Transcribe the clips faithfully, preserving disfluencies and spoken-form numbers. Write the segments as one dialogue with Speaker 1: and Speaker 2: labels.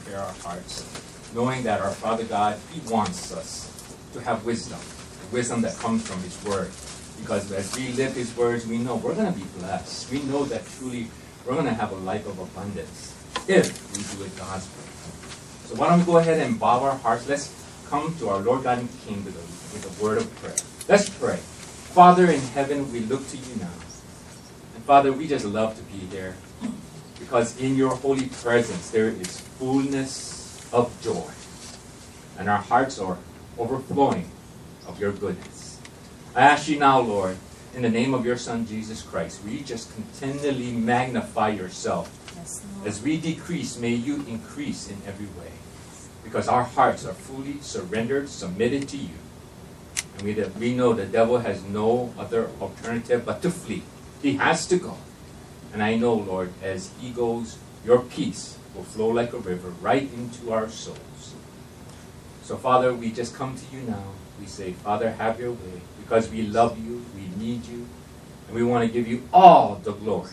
Speaker 1: prepare our hearts, knowing that our Father God, He wants us to have wisdom, wisdom that comes from His Word. Because as we live His words, we know we're going to be blessed. We know that truly we're going to have a life of abundance if we do it God's way. So why don't we go ahead and bow our hearts. Let's come to our Lord God and King with a, with a word of prayer. Let's pray. Father in heaven, we look to you now. And Father, we just love to be here because in your holy presence there is fullness of joy. And our hearts are overflowing of your goodness. I ask you now, Lord, in the name of your Son, Jesus Christ, we just continually magnify yourself.
Speaker 2: Yes,
Speaker 1: As we decrease, may you increase in every way. Because our hearts are fully surrendered, submitted to you. And we, we know the devil has no other alternative but to flee. He has to go. And I know, Lord, as he goes, your peace will flow like a river right into our souls. So, Father, we just come to you now. We say, Father, have your way. Because we love you, we need you, and we want to give you all the glory.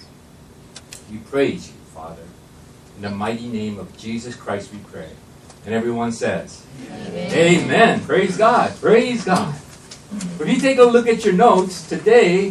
Speaker 1: We praise you, Father. In the mighty name of Jesus Christ we pray. And everyone says, Amen. Amen. Praise God. Praise God. If you take a look at your notes, today,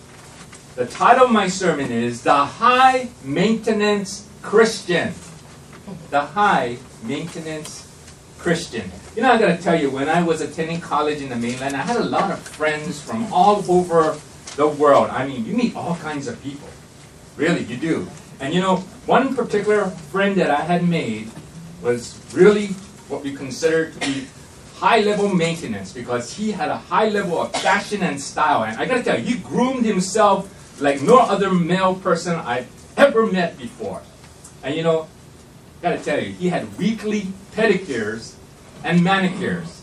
Speaker 1: the title of my sermon is The High Maintenance Christian. The High Maintenance Christian. You know, I got to tell you, when I was attending college in the mainland, I had a lot of friends from all over the world. I mean, you meet all kinds of people. Really, you do. And you know, one particular friend that I had made was really what we consider to be high-level maintenance because he had a high level of fashion and style. And I got to tell you, he groomed himself like no other male person I've ever met before. And you know, got to tell you, he had weekly pedicures and manicures.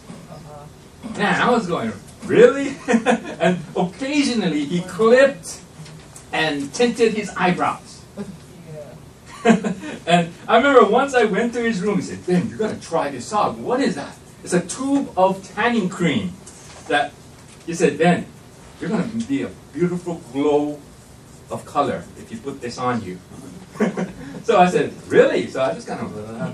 Speaker 1: Man, I was going, really? And occasionally he clipped and tinted his eyebrows. And I remember once I went to his room, he said, Ben, you got to try this out. What is that? It's a tube of tanning cream that, he said, Ben, you're going to be a beautiful glow of color if you put this on you. So I said, really? So I just kind of uh,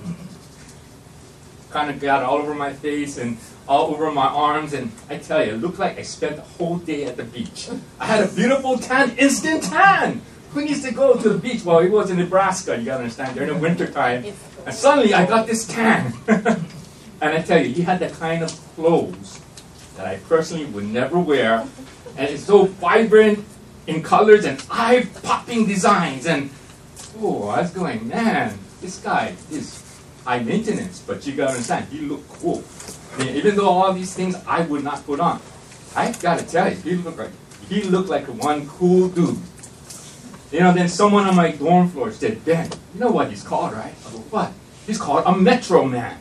Speaker 1: kind of got all over my face and all over my arms, and I tell you, it looked like I spent the whole day at the beach. I had a beautiful tan, instant tan. Who needs to go to the beach? Well, it was in Nebraska, you gotta understand, during the winter time. And suddenly I got this tan. And I tell you, he had the kind of clothes that I personally would never wear. And it's so vibrant in colors and eye-popping designs. And oh, I was going, man, this guy is high maintenance, but you gotta understand, he looked cool. I mean, even though all these things I would not put on, I gotta tell you, he looked like he looked like one cool dude. You know, then someone on my dorm floor said, Ben, you know what he's called, right? I go, what? He's called a Metro Man.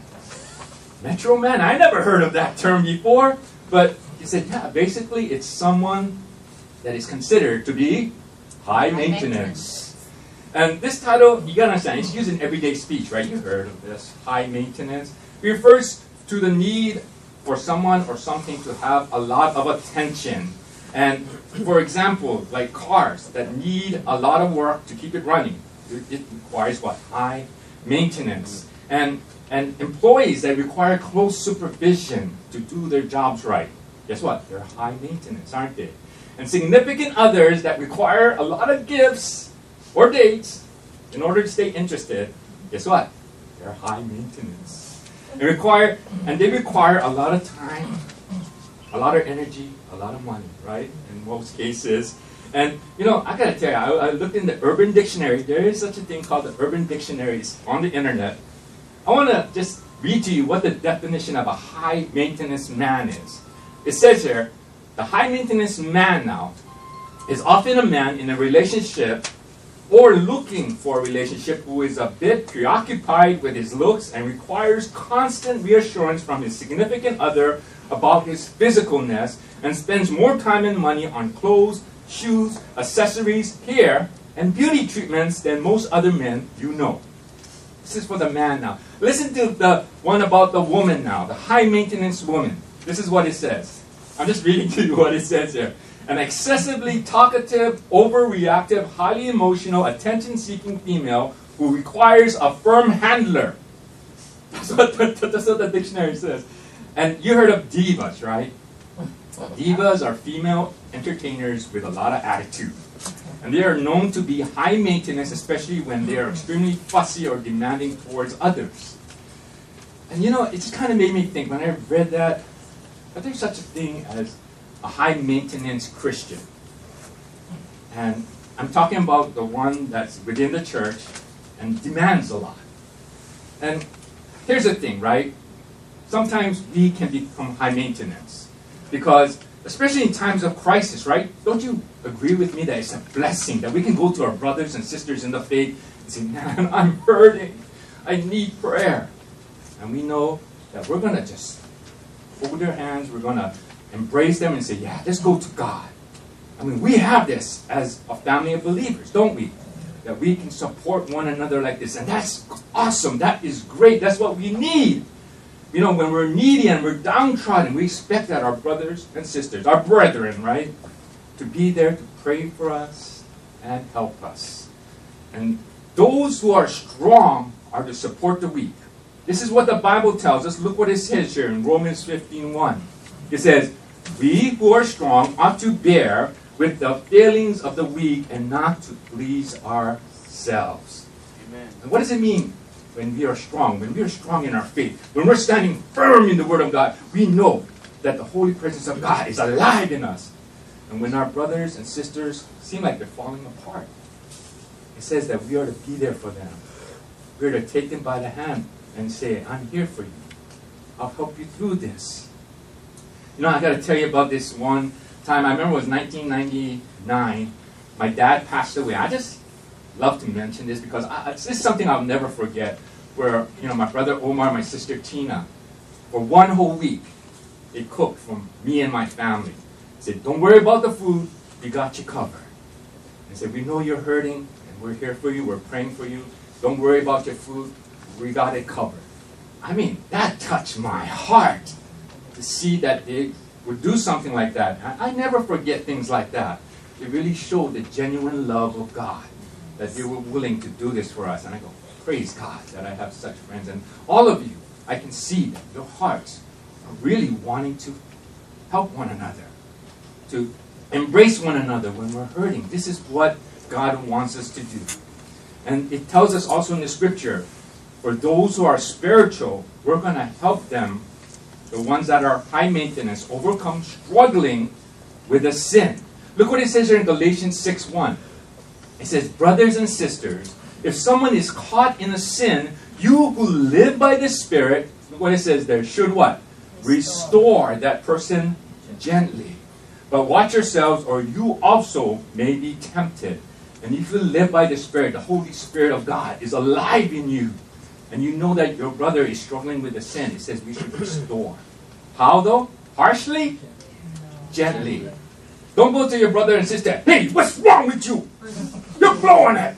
Speaker 1: Metro Man? I never heard of that term before. But he said, yeah, basically it's someone that is considered to be high, high maintenance. maintenance. And this title, you gotta understand, it's used in everyday speech, right? You heard of this, high maintenance. It refers to the need for someone or something to have a lot of attention. And for example, like cars that need a lot of work to keep it running, it, it requires what? High maintenance. And, and employees that require close supervision to do their jobs right. Guess what? They're high maintenance, aren't they? And significant others that require a lot of gifts or dates in order to stay interested, guess what? They're high maintenance. They require, and they require a lot of time, a lot of energy, a lot of money, right? In most cases. And, you know, I gotta tell you, I, I looked in the Urban Dictionary. There is such a thing called the Urban Dictionaries on the internet. I want to just read to you what the definition of a high maintenance man is. It says here, the high maintenance man now is often a man in a relationship or looking for a relationship who is a bit preoccupied with his looks and requires constant reassurance from his significant other about his physicalness and spends more time and money on clothes, shoes, accessories, hair, and beauty treatments than most other men you know. This is for the man now. Listen to the one about the woman now, the high maintenance woman. This is what it says. I'm just reading to you what it says here. An excessively talkative, overreactive, highly emotional, attention-seeking female who requires a firm handler. That's what the, that's what the dictionary says. And you heard of divas, right? Divas are female entertainers with a lot of attitude. And they are known to be high maintenance, especially when they are extremely fussy or demanding towards others. And you know, it just kind of made me think, when I read that, that there's such a thing as a high maintenance Christian. And I'm talking about the one that's within the church and demands a lot. And here's the thing, right? Sometimes we can become high maintenance. Because, especially in times of crisis, right? Don't you agree with me that it's a blessing that we can go to our brothers and sisters in the faith and say, man, I'm hurting. I need prayer. And we know that we're going to just hold their hands. We're going to embrace them and say, yeah, let's go to God. I mean, we have this as a family of believers, don't we? That we can support one another like this. And that's awesome. That is great. That's what we need. You know, when we're needy and we're downtrodden, we expect that our brothers and sisters, our brethren, right, to be there to pray for us and help us. And those who are strong are to support the weak. This is what the Bible tells us. Look what it says here in Romans fifteen one. It says, we who are strong ought to bear with the failings of the weak and not to please ourselves. Amen. And what does it mean when we are strong? When we are strong in our faith, when we're standing firm in the Word of God, we know that the holy presence of God is alive in us. And when our brothers and sisters seem like they're falling apart, it says that we are to be there for them. We're to take them by the hand and say, I'm here for you. I'll help you through this. You know, I got to tell you about this one time. I remember it was nineteen ninety-nine. My dad passed away. I just love to mention this because I, this is something I'll never forget. Where, you know, my brother Omar and my sister Tina, for one whole week, they cooked for me and my family. They said, don't worry about the food. We got you covered. They said, we know you're hurting, and we're here for you. We're praying for you. Don't worry about your food. We got it covered. I mean, that touched my heart to see that they would do something like that. I, I never forget things like that. It really showed the genuine love of God, that they were willing to do this for us. And I go, praise God that I have such friends. And all of you, I can see that your hearts are really wanting to help one another, to embrace one another when we're hurting. This is what God wants us to do. And it tells us also in the scripture, for those who are spiritual, we're going to help them, the ones that are high maintenance, overcome struggling with a sin. Look what it says here in Galatians six one. It says, brothers and sisters, if someone is caught in a sin, you who live by the Spirit, look what it says there, should what? Restore that person gently. But watch yourselves, or you also may be tempted. And if you live by the Spirit, the Holy Spirit of God is alive in you, and you know that your brother is struggling with a sin, it says we should restore. How though? Harshly? Gently. Don't go to your brother and sister, hey, what's wrong with you? You're blowing it.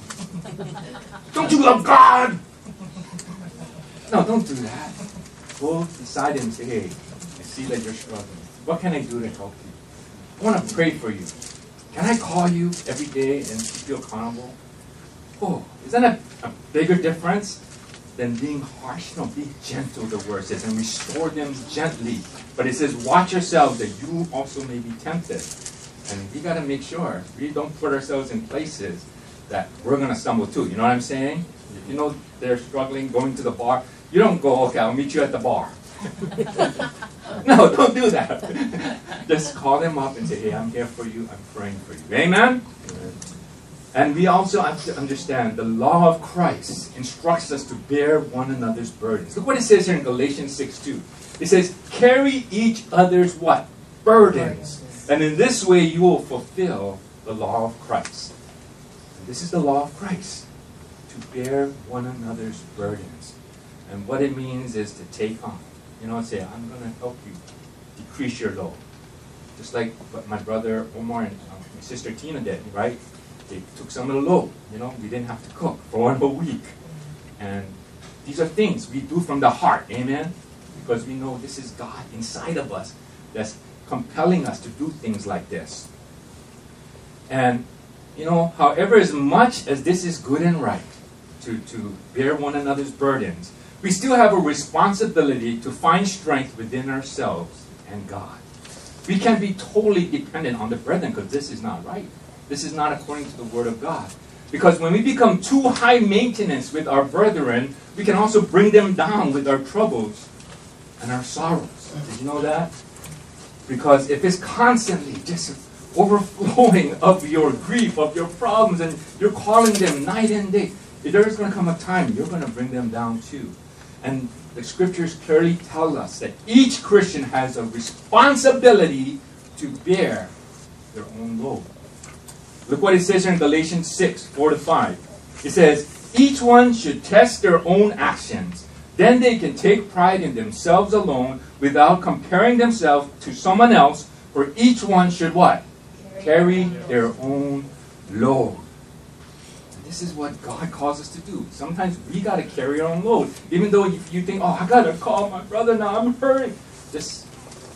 Speaker 1: Don't you love God? No, don't do that. Go beside him and say, hey, I see that you're struggling. What can I do to help you? I want to pray for you. Can I call you every day and keep you accountable? Oh, isn't that a, a bigger difference than being harsh? No, be gentle, the word says, and restore them gently. But it says, watch yourselves that you also may be tempted. And we got to make sure we don't put ourselves in places that we're going to stumble too. You know what I'm saying? If you know they're struggling, going to the bar, you don't go, okay, I'll meet you at the bar. No, don't do that. Just call them up and say, hey, I'm here for you. I'm praying for you. Amen? Amen? And we also have to understand the law of Christ instructs us to bear one another's burdens. Look what it says here in Galatians six two. It says, carry each other's what? Burdens. And in this way you will fulfill the law of Christ. And this is the law of Christ, to bear one another's burdens. And what it means is to take on. You know, and say, I'm going to help you decrease your load. Just like what my brother Omar and um, my sister Tina did, right? They took some of the load. You know, we didn't have to cook for one whole week. And these are things we do from the heart, amen? Because we know this is God inside of us that's compelling us to do things like this. And, you know, however, as much as this is good and right, to, to bear one another's burdens, we still have a responsibility to find strength within ourselves and God. We can't be totally dependent on the brethren because this is not right. This is not according to the Word of God. Because when we become too high maintenance with our brethren, we can also bring them down with our troubles and our sorrows. Did you know that? Because if it's constantly just overflowing of your grief, of your problems, and you're calling them night and day, there's going to come a time you're going to bring them down too. And the scriptures clearly tell us that each Christian has a responsibility to bear their own load. Look what it says in Galatians six, four to five. It says, each one should test their own actions. Then they can take pride in themselves alone without comparing themselves to someone else, for each one should what? Carry their own load. And this is what God calls us to do. Sometimes we got to carry our own load. Even though you, you think, oh, I got to call my brother now, I'm hurting. Just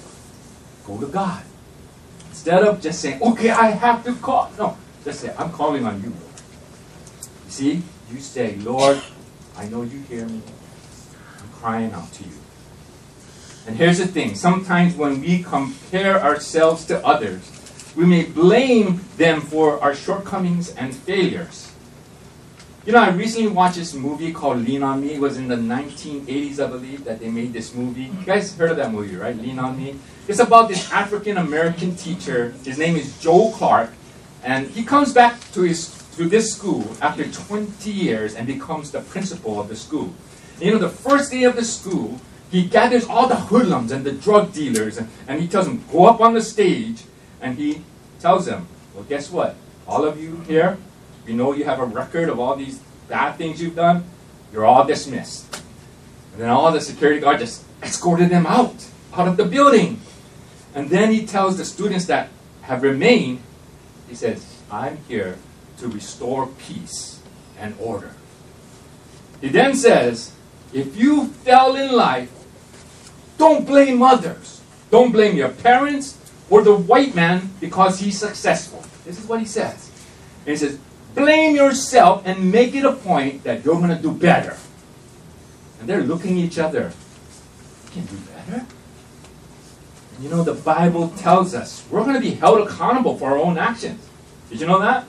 Speaker 1: go to God. Instead of just saying, okay, I have to call. No, just say, I'm calling on you, Lord. You see, you say, Lord, I know you hear me. I'm crying out to you. And here's the thing. Sometimes when we compare ourselves to others, we may blame them for our shortcomings and failures. You know, I recently watched this movie called Lean On Me. It was in the nineteen eighties, I believe, that they made this movie. You guys heard of that movie, right? Lean On Me. It's about this African-American teacher. His name is Joe Clark. And he comes back to, his, to this school after twenty years and becomes the principal of the school. And, you know, the first day of the school, he gathers all the hoodlums and the drug dealers. And, and he tells them, go up on the stage. And he tells them, well, guess what? All of you here, we know you have a record of all these bad things you've done. You're all dismissed. And then all the security guards just escorted them out, out of the building. And then he tells the students that have remained, he says, I'm here to restore peace and order. He then says, if you fell in life, don't blame others. Don't blame your parents or the white man because he's successful. This is what he says. And he says, blame yourself and make it a point that you're going to do better. And they're looking at each other. You can do better? And you know, the Bible tells us we're going to be held accountable for our own actions. Did you know that?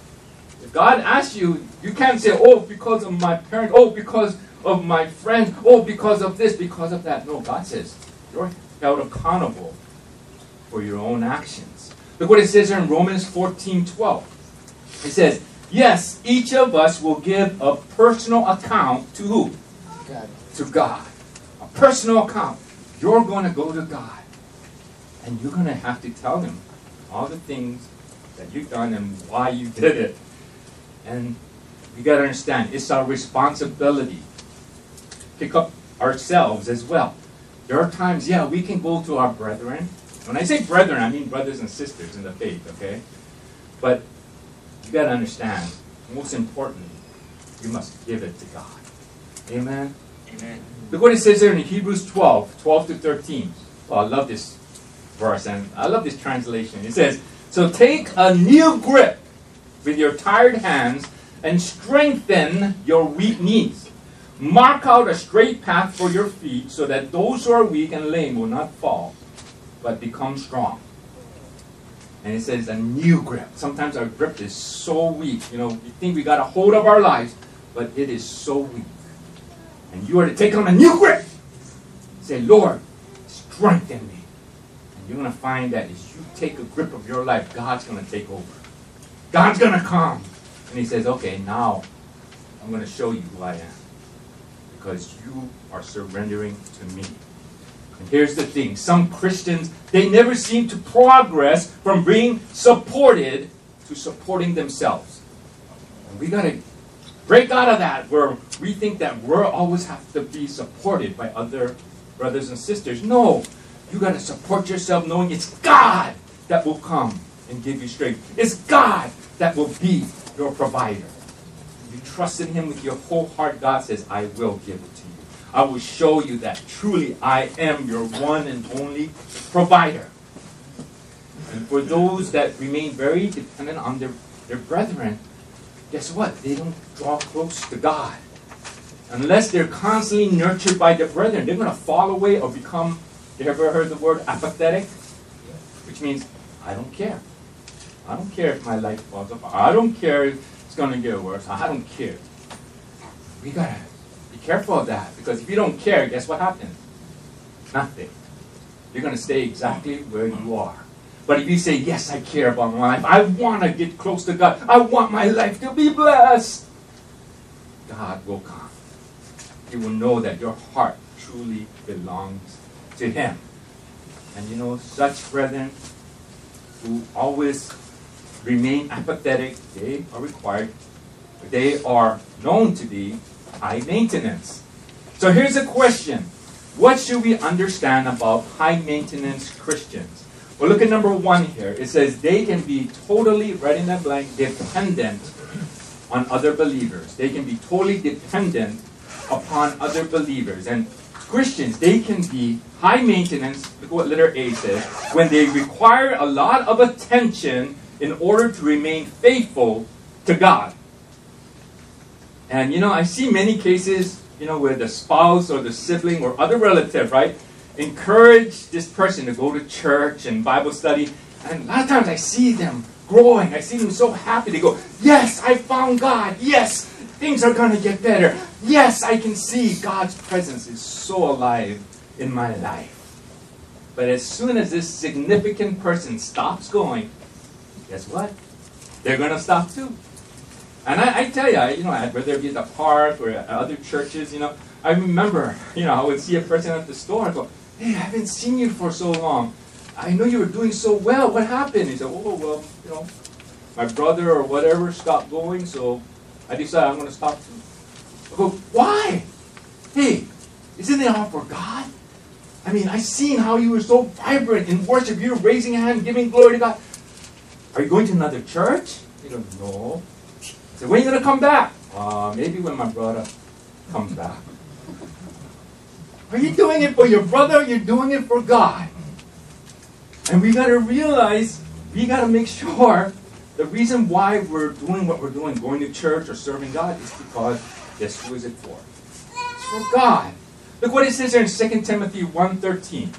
Speaker 1: If God asks you, you can't say, oh, because of my parents, oh, because of my friends, oh, because of this, because of that. No, God says you're held accountable for your own actions. Look what it says in Romans fourteen twelve. It says, yes, each of us will give a personal account to who? God. To God. A personal account. You're going to go to God. And you're going to have to tell him all the things that you've done and why you did it. And you got to understand, it's our responsibility to pick up ourselves as well. There are times, yeah, we can go to our brethren. When I say brethren, I mean brothers and sisters in the faith, okay? But you got to understand, most importantly, you must give it to God. Amen? Amen. Look what it says there in Hebrews twelve, twelve to thirteen. Oh, I love this verse, and I love this translation. It says, so take a new grip with your tired hands and strengthen your weak knees. Mark out a straight path for your feet so that those who are weak and lame will not fall, but become strong. And it says a new grip. Sometimes our grip is so weak. You know, we think we got a hold of our lives, but it is so weak. And you are to take on a new grip. Say, Lord, strengthen me. And you're going to find that as you take a grip of your life, God's going to take over. God's going to come. And he says, okay, now I'm going to show you who I am. Because you are surrendering to me. And here's the thing. Some Christians, they never seem to progress from being supported to supporting themselves. And we got to break out of that where we think that we always have to be supported by other brothers and sisters. No. You got to support yourself knowing it's God that will come and give you strength. It's God that will be your provider. If you trust in him with your whole heart, God says, I will give it to you. I will show you that truly I am your one and only provider. And for those that remain very dependent on their, their brethren, guess what? They don't draw close to God. unless they're constantly nurtured by the brethren, they're going to fall away or become, you ever heard the word apathetic? Which means, I don't care. I don't care if my life falls apart. I don't care if it's going to get worse. I don't care. We got to be careful of that, because if you don't care, guess what happens? Nothing. You're going to stay exactly where you are. But if you say, yes, I care about my life. I want to get close to God. I want my life to be blessed. God will come. You will know that your heart truly belongs to Him. And you know, such brethren who always remain apathetic, they are required, they are known to be high maintenance. So here's a question. What should we understand about high maintenance Christians? Well, look at number one here. It says they can be totally, right in that blank, dependent on other believers. They can be totally dependent upon other believers. And Christians, they can be high maintenance, look what letter A says, when they require a lot of attention in order to remain faithful to God. And you know, I see many cases, you know, where the spouse or the sibling or other relative, right, encourage this person to go to church and Bible study. And a lot of times I see them growing. I see them so happy. They go, yes, I found God. Yes, things are going to get better. Yes, I can see God's presence is so alive in my life. But as soon as this significant person stops going, guess what? They're going to stop too. And I, I tell you, you know, I'd rather be at the park or at other churches, you know. I remember, you know, I would see a person at the store and go, hey, I haven't seen you for so long. I know you were doing so well. What happened? He said, oh, well, you know, my brother or whatever stopped going, so I decided I'm going to stop too. I go, why? Hey, isn't it all for God? I mean, I seen how you were so vibrant in worship. You were raising a hand, giving glory to God. Are you going to another church? He goes, no. I said, when are you going to come back? Uh, maybe when my brother comes back. Are you doing it for your brother? You're doing it for God. And we got to realize, we got to make sure the reason why we're doing what we're doing, going to church or serving God, is because, guess who is it for? It's for God. Look what it says here in Second Timothy one thirteen.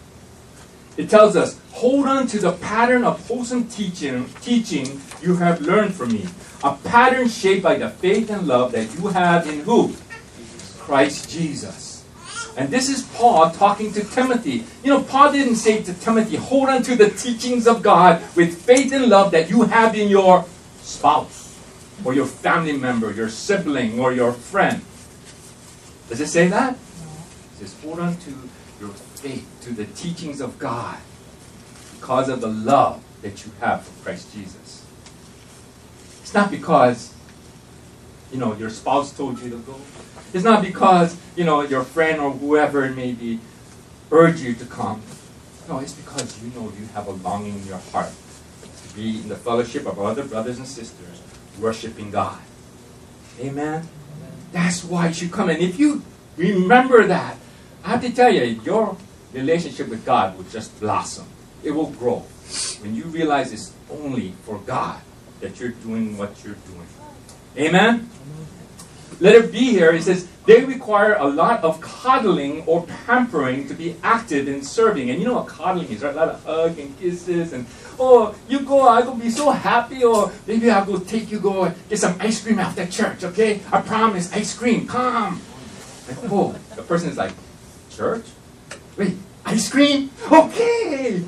Speaker 1: It tells us, hold on to the pattern of wholesome teaching, teaching you have learned from me. A pattern shaped by the faith and love that you have in who? Christ Jesus. And this is Paul talking to Timothy. You know, Paul didn't say to Timothy, hold on to the teachings of God with faith and love that you have in your spouse or your family member, your sibling or your friend. Does it say that? It says, hold on to your faith, to the teachings of God because of the love that you have for Christ Jesus. It's not because, you know, your spouse told you to go. It's not because, you know, your friend or whoever it may be urged you to come. No, it's because you know you have a longing in your heart to be in the fellowship of other brothers and sisters worshiping God. Amen? Amen. That's why you should come. And if you remember that, I have to tell you, your relationship with God will just blossom. It will grow when you realize it's only for God that you're doing what you're doing. Amen? Letter B here, it says, they require a lot of coddling or pampering to be active in serving. And you know what coddling is, right? A lot of hugs and kisses and, oh, you go, I'll go be so happy, or maybe I'll go take you, go get some ice cream after church, okay? I promise, ice cream, come. Like, oh, the person is like, church? Wait, ice cream? Okay.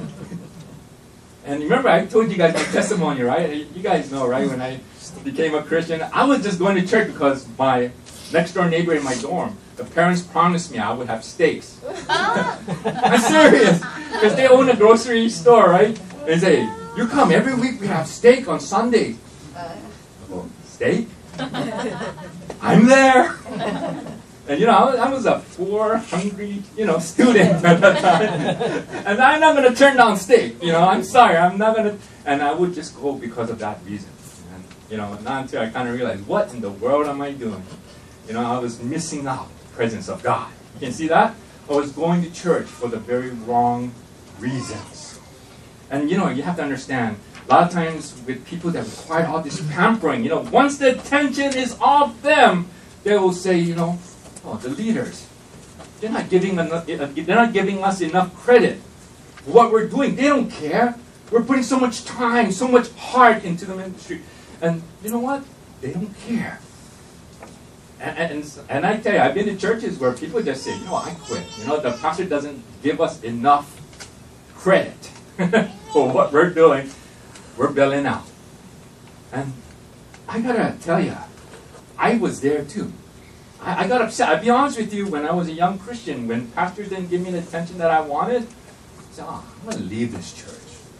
Speaker 1: And remember, I told you guys my testimony, right? You guys know, right? When I became a Christian, I was just going to church because my next door neighbor in my dorm, the parents promised me I would have steaks. I'm serious. Because they own a grocery store, right? They say, you come every week, we have steak on Sundays. Oh, steak? I'm there. And you know, I was, I was a poor, hungry, you know, student at that time. And I'm not going to turn down steak. You know, I'm sorry, I'm not going to. And I would just go because of that reason. And, you know, not until I kind of realized, what in the world am I doing? You know, I was missing out the presence of God. You can see that? I was going to church for the very wrong reasons. And, you know, you have to understand, a lot of times with people that require all this pampering, you know, once the attention is off them, they will say, you know, Oh, the leaders. They're not giving enough, they're not giving us enough credit for what we're doing. They don't care. We're putting so much time, so much heart into the ministry. And you know what? They don't care. And, and, and I tell you, I've been to churches where people just say, you know, I quit. You know, the pastor doesn't give us enough credit for what we're doing. We're bailing out. And I gotta tell you, I was there too. I, I got upset. I'll be honest with you, when I was a young Christian, when pastors didn't give me the attention that I wanted, I said, oh, I'm gonna leave this church.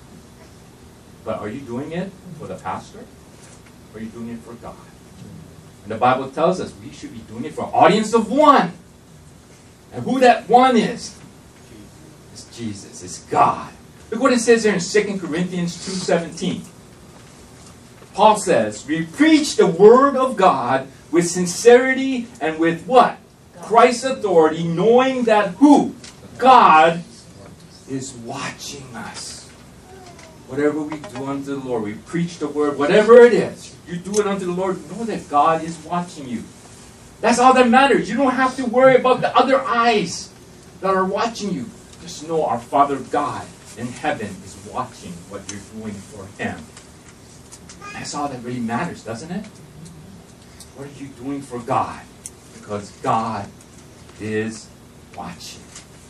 Speaker 1: But are you doing it for the pastor? Or are you doing it for God? And the Bible tells us we should be doing it for an audience of one. And who that one is, is Jesus, is God. Look what it says here in Second Corinthians two seventeen. Paul says, we preach the word of God with sincerity and with what? Christ's authority, knowing that who? God is watching us. Whatever we do unto the Lord, we preach the word, whatever it is, you do it unto the Lord, know that God is watching you. That's all that matters. You don't have to worry about the other eyes that are watching you. Just know our Father God in heaven is watching what you're doing for Him. That's all that really matters, doesn't it? What are you doing for God? Because God is watching.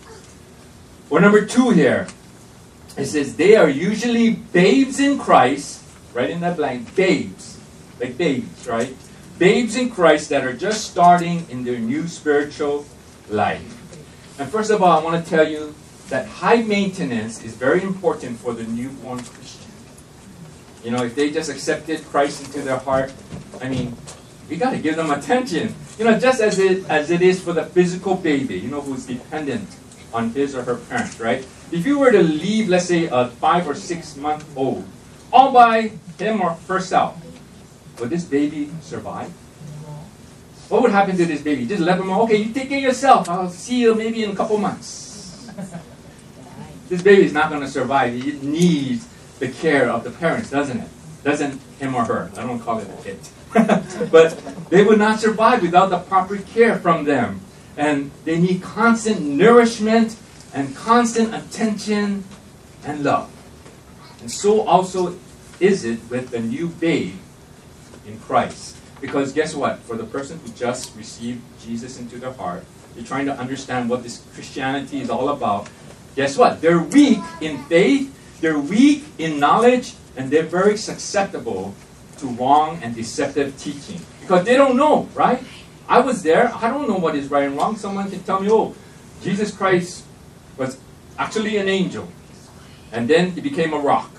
Speaker 1: Or number two here, it says they are usually babes in Christ, right in that blank, babes, like babes, right? Babes in Christ that are just starting in their new spiritual life. And first of all, I want to tell you that high maintenance is very important for the newborn Christian. You know, if they just accepted Christ into their heart, I mean, we got to give them attention. You know, just as it as it is for the physical baby, you know, who's dependent on his or her parents, right? If you were to leave, let's say, a five or six month old, all by him or herself, would this baby survive? What would happen to this baby? Just let them know, okay, you take care of yourself. I'll see you maybe in a couple months. This baby is not going to survive. It needs the care of the parents, doesn't it? Doesn't him or her. I don't call it a it. But they would not survive without the proper care from them. And they need constant nourishment and constant attention and love. And so also is it with the new babe in Christ. Because guess what? For the person who just received Jesus into their heart, they're trying to understand what this Christianity is all about. Guess what? They're weak in faith, they're weak in knowledge, and they're very susceptible to wrong and deceptive teaching. Because they don't know, right? I was there. I don't know what is right and wrong. Someone can tell me, oh, Jesus Christ was actually an angel. And then he became a rock.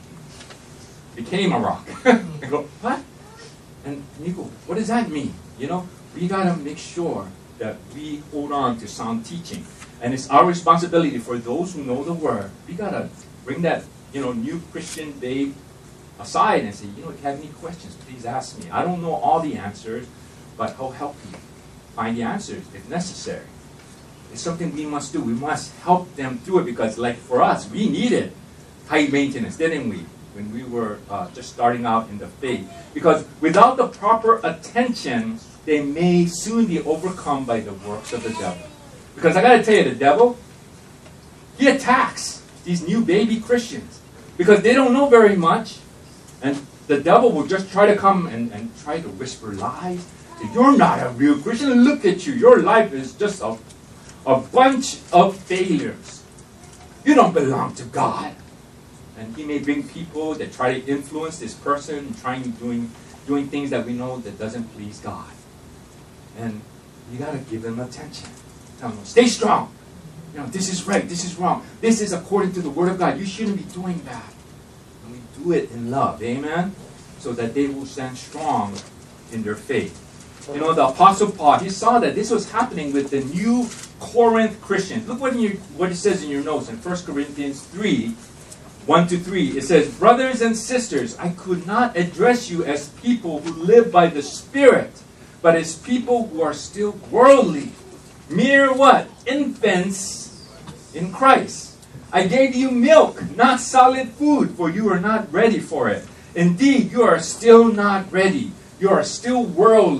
Speaker 1: Became a rock. I go, what? And you go, what does that mean? You know, we got to make sure that we hold on to sound teaching. And it's our responsibility for those who know the Word. We got to bring that, you know, new Christian babe aside and say, you know, if you have any questions, please ask me. I don't know all the answers, but I'll help you find the answers if necessary. It's something we must do. We must help them through it because, like for us, we needed high maintenance, didn't we? When we were uh, just starting out in the faith. Because without the proper attention, they may soon be overcome by the works of the devil. Because I got to tell you, the devil, he attacks these new baby Christians. Because they don't know very much. And the devil will just try to come and, and try to whisper lies. Say, you're not a real Christian. Look at you. Your life is just a, a bunch of failures. You don't belong to God. And he may bring people that try to influence this person, trying doing doing things that we know that doesn't please God. And you got to give them attention. Tell them, stay strong. You know, this is right, this is wrong. This is according to the Word of God. You shouldn't be doing that. And we do it in love, amen? So that they will stand strong in their faith. You know, the Apostle Paul, he saw that this was happening with the new Corinth Christians. Look what, in your, what it says in your notes in First Corinthians three, one to three. It says, brothers and sisters, I could not address you as people who live by the Spirit, but as people who are still worldly. Mere what? Infants in Christ. I gave you milk, not solid food, for you are not ready for it. Indeed, you are still not ready. You are still worldly.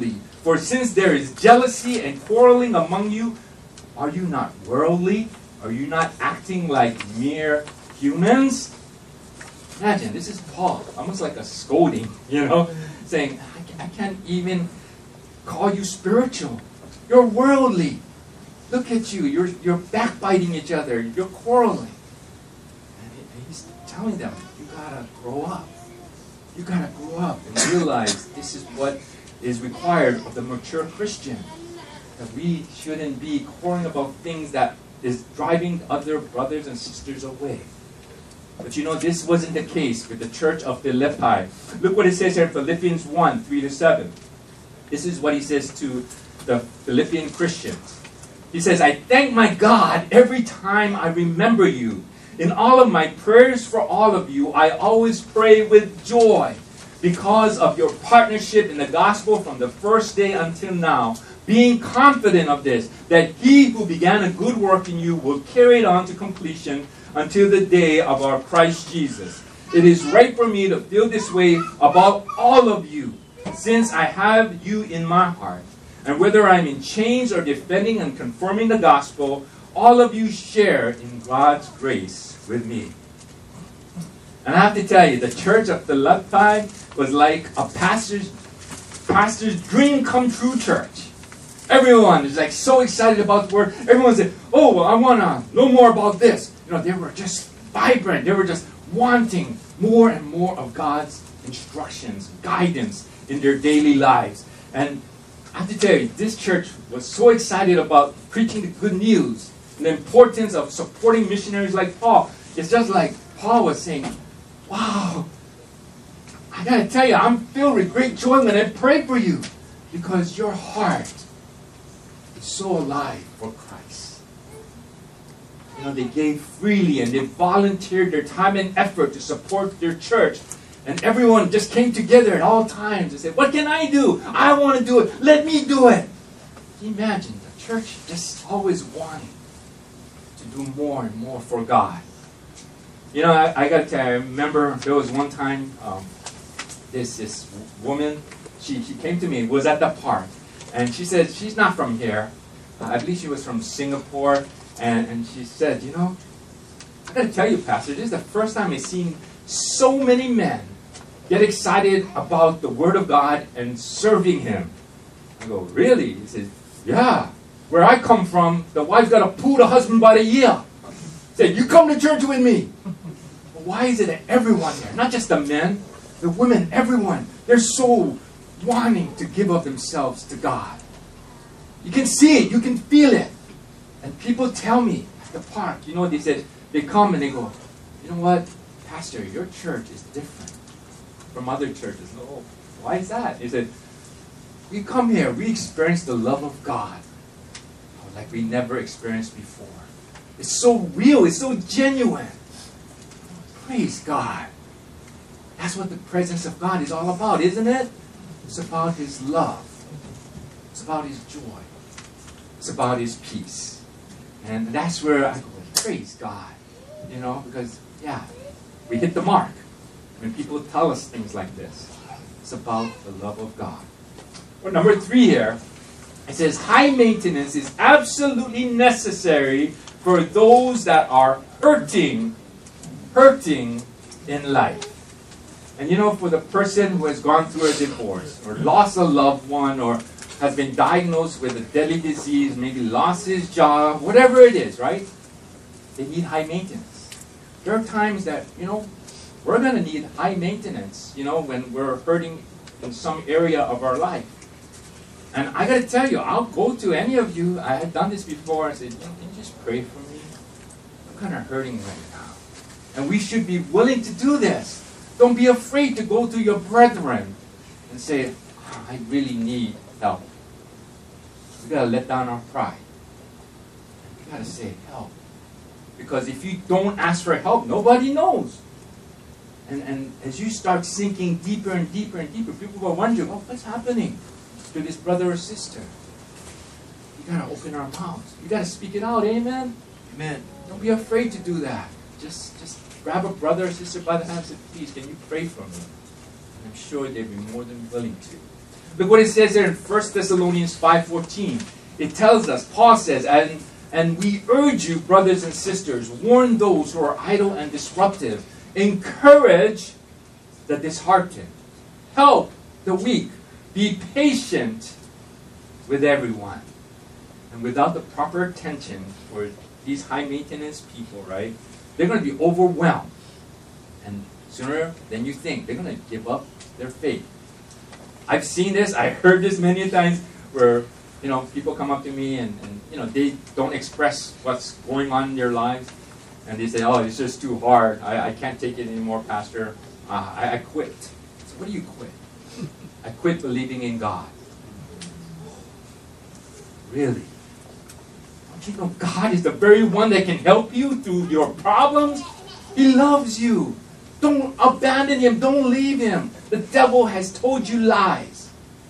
Speaker 1: For since there is jealousy and quarreling among you, are you not worldly? Are you not acting like mere humans? Imagine, this is Paul, almost like a scolding, you know, saying, I, I can't even call you spiritual. You're worldly. Look at you. You're, you're backbiting each other. You're quarreling. And he, he's telling them, you gotta grow up. You gotta grow up and realize this is what is required of the mature Christian. That we shouldn't be quarreling about things that is driving other brothers and sisters away. But you know, this wasn't the case with the church of Philippi. Look what it says here in Philippians one, three to seven. This is what he says to the Philippian Christians. He says, I thank my God every time I remember you. In all of my prayers for all of you, I always pray with joy because of your partnership in the gospel from the first day until now, being confident of this, that he who began a good work in you will carry it on to completion until the day of our Christ Jesus. It is right for me to feel this way about all of you, since I have you in my heart. And whether I'm in chains or defending and confirming the gospel, all of you share in God's grace with me. And I have to tell you, the church of Philippi was like a pastor's, pastor's dream come true church. Everyone is like so excited about the word. Everyone said, oh, well, I want to know more about this. You know, they were just vibrant. They were just wanting more and more of God's instructions, guidance in their daily lives. And I have to tell you, this church was so excited about preaching the good news and the importance of supporting missionaries like Paul. It's just like Paul was saying, wow, I got to tell you, I'm filled with great joy when I pray for you because your heart is so alive for Christ. You know, they gave freely and they volunteered their time and effort to support their church. And everyone just came together at all times and said, what can I do? I want to do it. Let me do it. Can you imagine the church just always wanting to do more and more for God? You know, I, I got to tell you, I remember there was one time, um, this, this woman, she, she came to me, was at the park. And she said, she's not from here. Uh, I believe she was from Singapore. And, and she said, you know, I got to tell you, Pastor, this is the first time I've seen so many men get excited about the Word of God and serving Him. I go, really? He says, yeah. Where I come from, the wife got to pull the husband by the ear. Said, you come to church with me. But why is it that everyone there, not just the men, the women, everyone, they're so wanting to give of themselves to God? You can see it. You can feel it. And people tell me at the park, you know, they said, they come and they go, you know what, Pastor, your church is different from other churches. No, why is that? He said, we come here, we experience the love of God like we never experienced before. It's so real, it's so genuine. Praise God. That's what the presence of God is all about, isn't it? It's about His love. It's about His joy. It's about His peace. And that's where I go, praise God. You know, because, yeah, we hit the mark when people tell us things like this. It's about the love of God. Well, number three here, it says high maintenance is absolutely necessary for those that are hurting, hurting in life. And you know, for the person who has gone through a divorce or lost a loved one or has been diagnosed with a deadly disease, maybe lost his job, whatever it is, right? They need high maintenance. There are times that, you know, we're going to need high maintenance, you know, when we're hurting in some area of our life. And I got to tell you, I'll go to any of you. I had done this before. I said, you know, can you just pray for me? I'm kind of hurting right now. And we should be willing to do this. Don't be afraid to go to your brethren and say, oh, I really need help. We got to let down our pride. We got to say help. Because if you don't ask for help, nobody knows. And, and as you start sinking deeper and deeper and deeper, people will wonder, oh, what's happening to this brother or sister? You got to open our mouths. You got to speak it out. Amen? Amen. Don't be afraid to do that. Just, just grab a brother or sister by the hand and say, please, can you pray for me? And I'm sure they'd be more than willing to. Look what it says there in First Thessalonians five fourteen. It tells us, Paul says, and, and we urge you, brothers and sisters, warn those who are idle and disruptive. Encourage the disheartened. Help the weak. Be patient with everyone. And without the proper attention for these high maintenance people, right, they're going to be overwhelmed. And sooner than you think, they're going to give up their faith. I've seen this, I heard this many times where, you know, people come up to me and, and, you know, they don't express what's going on in their lives. And they say, oh, it's just too hard. I, I can't take it anymore, Pastor. Uh, I, I quit. So what do you quit? I quit believing in God. Really? Don't you know God is the very one that can help you through your problems? He loves you. Don't abandon Him. Don't leave Him. The devil has told you lies.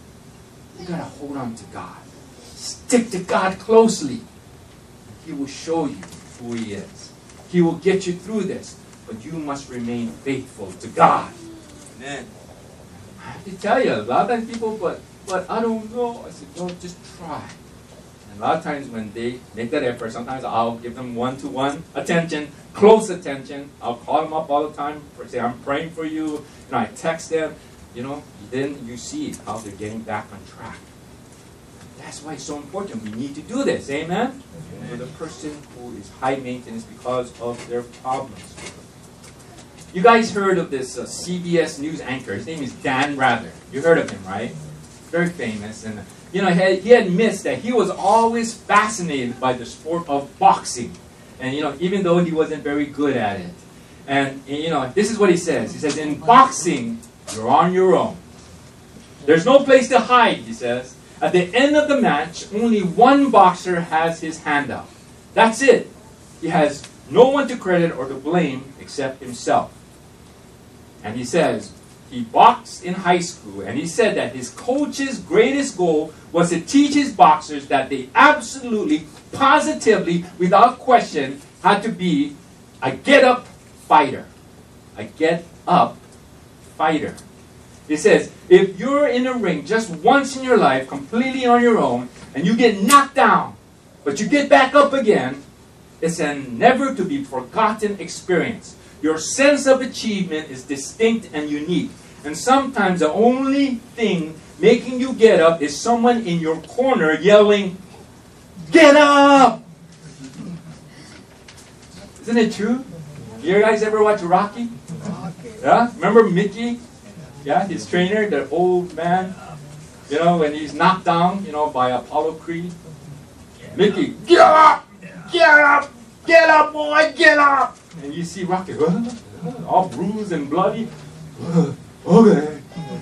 Speaker 1: You got to hold on to God. Stick to God closely. He will show you who He is. He will get you through this. But you must remain faithful to God. Amen. I have to tell you, a lot of times people, but, but I don't know. I said, no, just try. And a lot of times when they make that effort, sometimes I'll give them one-to-one attention, close attention. I'll call them up all the time, for, say, I'm praying for you. You know, I text them. You know, then you see how they're getting back on track. That's why it's so important. We need to do this. Amen? Amen. For the person who is high maintenance because of their problems. You guys heard of this uh, C B S News anchor. His name is Dan Rather. You heard of him, right? Very famous. And, you know, he, had, he admits that he was always fascinated by the sport of boxing. And, you know, even though he wasn't very good at it. And, you know, this is what he says. He says, in boxing, you're on your own. There's no place to hide, he says. At the end of the match, only one boxer has his hand up. That's it. He has no one to credit or to blame except himself. And he says, he boxed in high school, and he said that his coach's greatest goal was to teach his boxers that they absolutely, positively, without question, had to be a get-up fighter. A get-up fighter. He says, if you're in a ring just once in your life, completely on your own, and you get knocked down, but you get back up again, it's a never-to-be-forgotten experience. Your sense of achievement is distinct and unique. And sometimes the only thing making you get up is someone in your corner yelling, "Get up!" Isn't it true? You guys ever watch Rocky? Yeah? Remember Mickey? Yeah, his trainer, the old man. You know, when he's knocked down, you know, by Apollo Creed. Mickey, get up! Get up! Get up, boy! Get up! And you see Rocky, all bruised and bloody. Okay.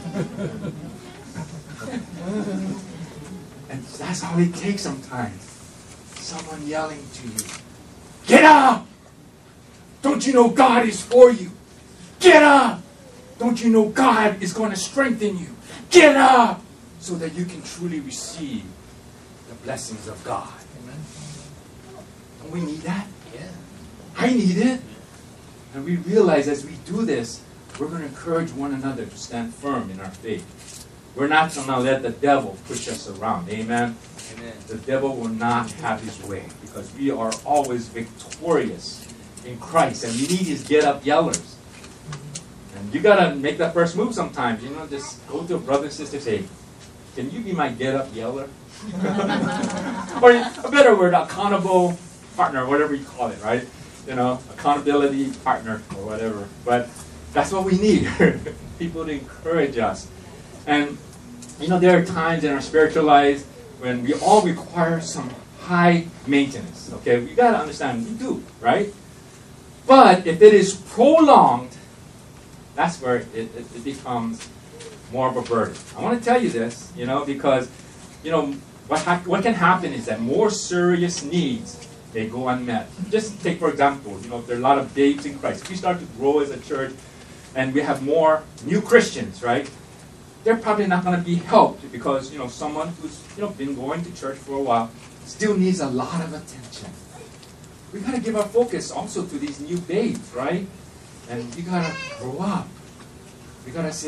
Speaker 1: And that's all it takes sometimes. Someone yelling to you, "Get up! Don't you know God is for you? Get up! Don't you know God is going to strengthen you? Get up!" So that you can truly receive the blessings of God. Amen. Don't we need that? Yeah. I need it. And we realize as we do this, we're going to encourage one another to stand firm in our faith. We're not going to let the devil push us around. Amen? Amen. The devil will not have his way because we are always victorious in Christ. And we need his get-up yellers. And you got to make that first move sometimes. You know, just go to a brother and sister and say, "Can you be my get-up yeller?" Or a better word, accountable partner, whatever you call it, right? You know, accountability partner or whatever. But that's what we need. People to encourage us. And, you know, there are times in our spiritual lives when we all require some high maintenance. Okay, we got to understand, we do, right? But if it is prolonged, that's where it, it, it becomes more of a burden. I want to tell you this, you know, because, you know, what, ha- what can happen is that more serious needs, they go unmet. Just take, for example, you know, if there are a lot of babes in Christ. If we start to grow as a church and we have more new Christians, right, they're probably not going to be helped because, you know, someone who's, you know, been going to church for a while still needs a lot of attention. We got to give our focus also to these new babes, right? And you got to grow up. We got to say,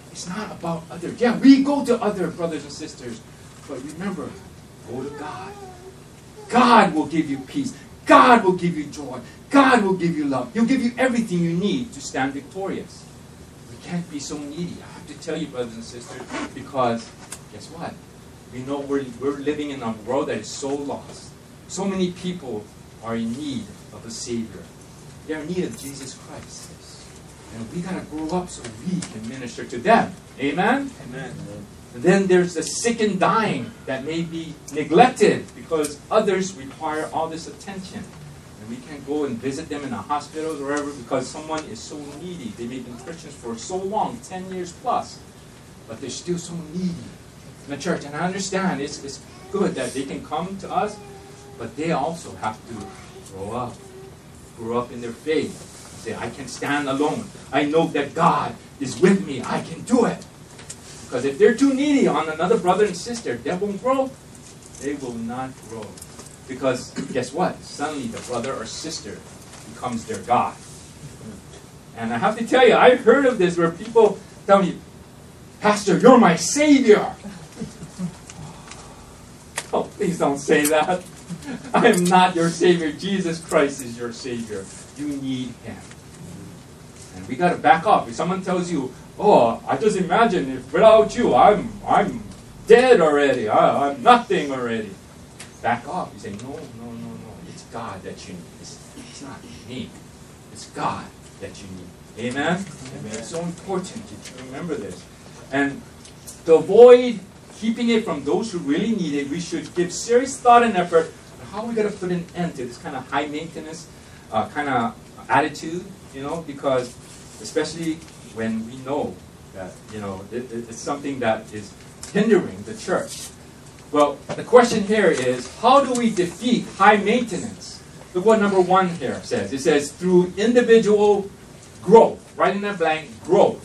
Speaker 1: It's not about others. Yeah, we go to other brothers and sisters, but remember, go to God. God will give you peace. God will give you joy. God will give you love. He'll give you everything you need to stand victorious. We can't be so needy. I have to tell you, brothers and sisters, because guess what? We know we're, we're living in a world that is so lost. So many people are in need of a Savior. They're in need of Jesus Christ. And we got to grow up so we can minister to them. Amen?
Speaker 2: Amen.
Speaker 1: And then there's the sick and dying that may be neglected because others require all this attention. And we can't go and visit them in the hospitals or wherever because someone is so needy. They've been Christians for so long, ten years plus. But they're still so needy in the church. And I understand it's, it's good that they can come to us, but they also have to grow up. Grow up in their faith. Say, I can stand alone. I know that God is with me. I can do it. Because if they're too needy on another brother and sister, they won't grow. They will not grow. Because guess what? Suddenly the brother or sister becomes their God. And I have to tell you, I've heard of this where people tell me, Pastor, you're my Savior. Oh, please don't say that. I am not your Savior. Jesus Christ is your Savior. You need Him. And we got to back off. If someone tells you, oh, I just imagine if without you, I'm I'm dead already. I, I'm nothing already. Back off. You say, no, no, no, no. It's God that you need. It's, it's not me. It's God that you need. Amen? Amen? It's so important to remember this. And to avoid keeping it from those who really need it, we should give serious thought and effort on how we're going to put an end to this kind of high maintenance uh, kind of attitude, you know, because especially when we know that, you know, it, it, it's something that is hindering the church. Well, the question here is, how do we defeat high maintenance? Look what number one here says. It says, through individual growth. Right in that blank, growth.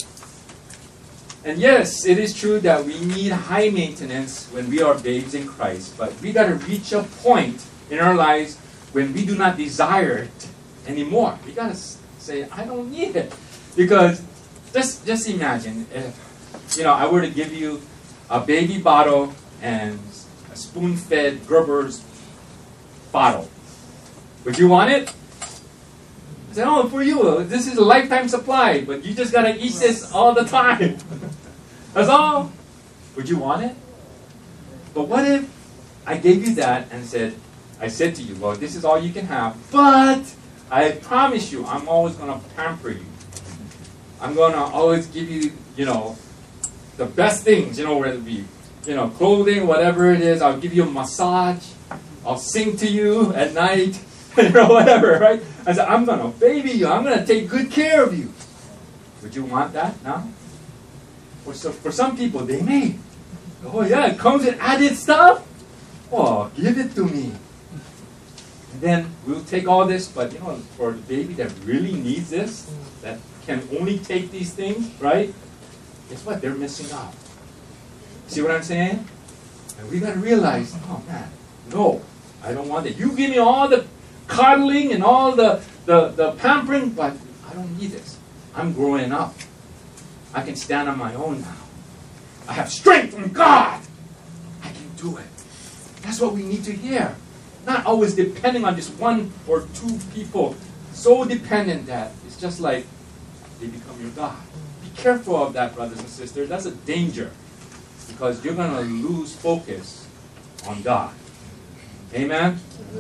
Speaker 1: And yes, it is true that we need high maintenance when we are babes in Christ, but we got to reach a point in our lives when we do not desire it anymore. We got to say, I don't need it. Because just, just imagine if, you know, I were to give you a baby bottle and a spoon-fed Gerber's bottle. Would you want it? I said, oh, for you, this is a lifetime supply, but you just got to eat this all the time. That's all. Would you want it? But what if I gave you that and said, I said to you, well, this is all you can have, but I promise you, I'm always going to pamper you. I'm going to always give you, you know, the best things, you know, whether it be, you know, clothing, whatever it is. I'll give you a massage. I'll sing to you at night, you know, whatever, right? I said, I'm going to baby you. I'm going to take good care of you. Would you want that now? For, so, for some people, they may. Oh, yeah, it comes with added stuff? Oh, give it to me. And then we'll take all this, but, you know, for the baby that really needs this, that can only take these things, right? Guess what? They're missing out. See what I'm saying? And we got to realize, oh, man, no, I don't want it. You give me all the coddling and all the, the, the pampering, but I don't need this. I'm growing up. I can stand on my own now. I have strength from God. I can do it. That's what we need to hear. Not always depending on just one or two people. So dependent that it's just like they become your God. Be careful of that, brothers and sisters. That's a danger. Because you're going to lose focus on God. Amen?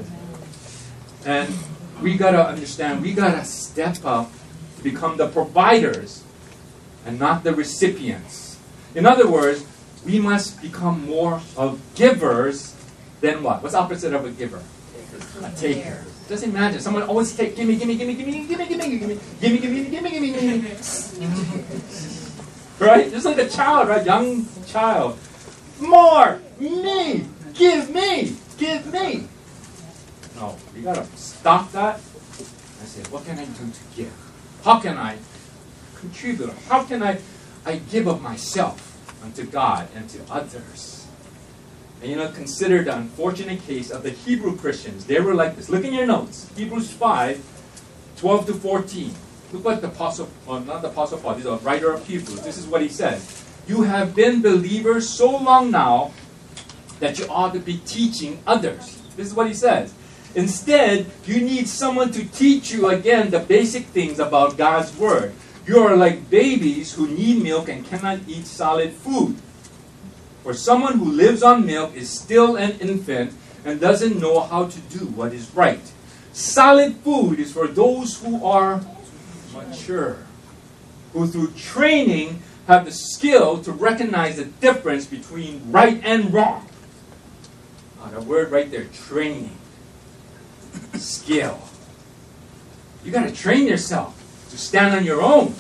Speaker 1: And we got to understand, we got to step up to become the providers and not the recipients. In other words, we must become more of givers than what? What's the opposite of a giver? A taker. Just imagine, someone always take, gimme, gimme, gimme, gimme, gimme, gimme, gimme, gimme, gimme, gimme, gimme, gimme, gimme. Right? Just like a child, right? Young child. More! Me! Give me! Give me! No, we gotta stop that and say, what can I do to give? How can I contribute? How can I, I give of myself unto God and to others? And you know, consider the unfortunate case of the Hebrew Christians. They were like this. Look in your notes. Hebrews five, twelve to fourteen. Look what the apostle, well, not the apostle Paul, this is a writer of Hebrews. This is what he says. You have been believers so long now that you ought to be teaching others. This is what he says. Instead, you need someone to teach you again the basic things about God's Word. You are like babies who need milk and cannot eat solid food. For someone who lives on milk is still an infant and doesn't know how to do what is right. Solid food is for those who are mature, who through training have the skill to recognize the difference between right and wrong. Oh, the word right there, training. Skill. You got to train yourself to stand on your own.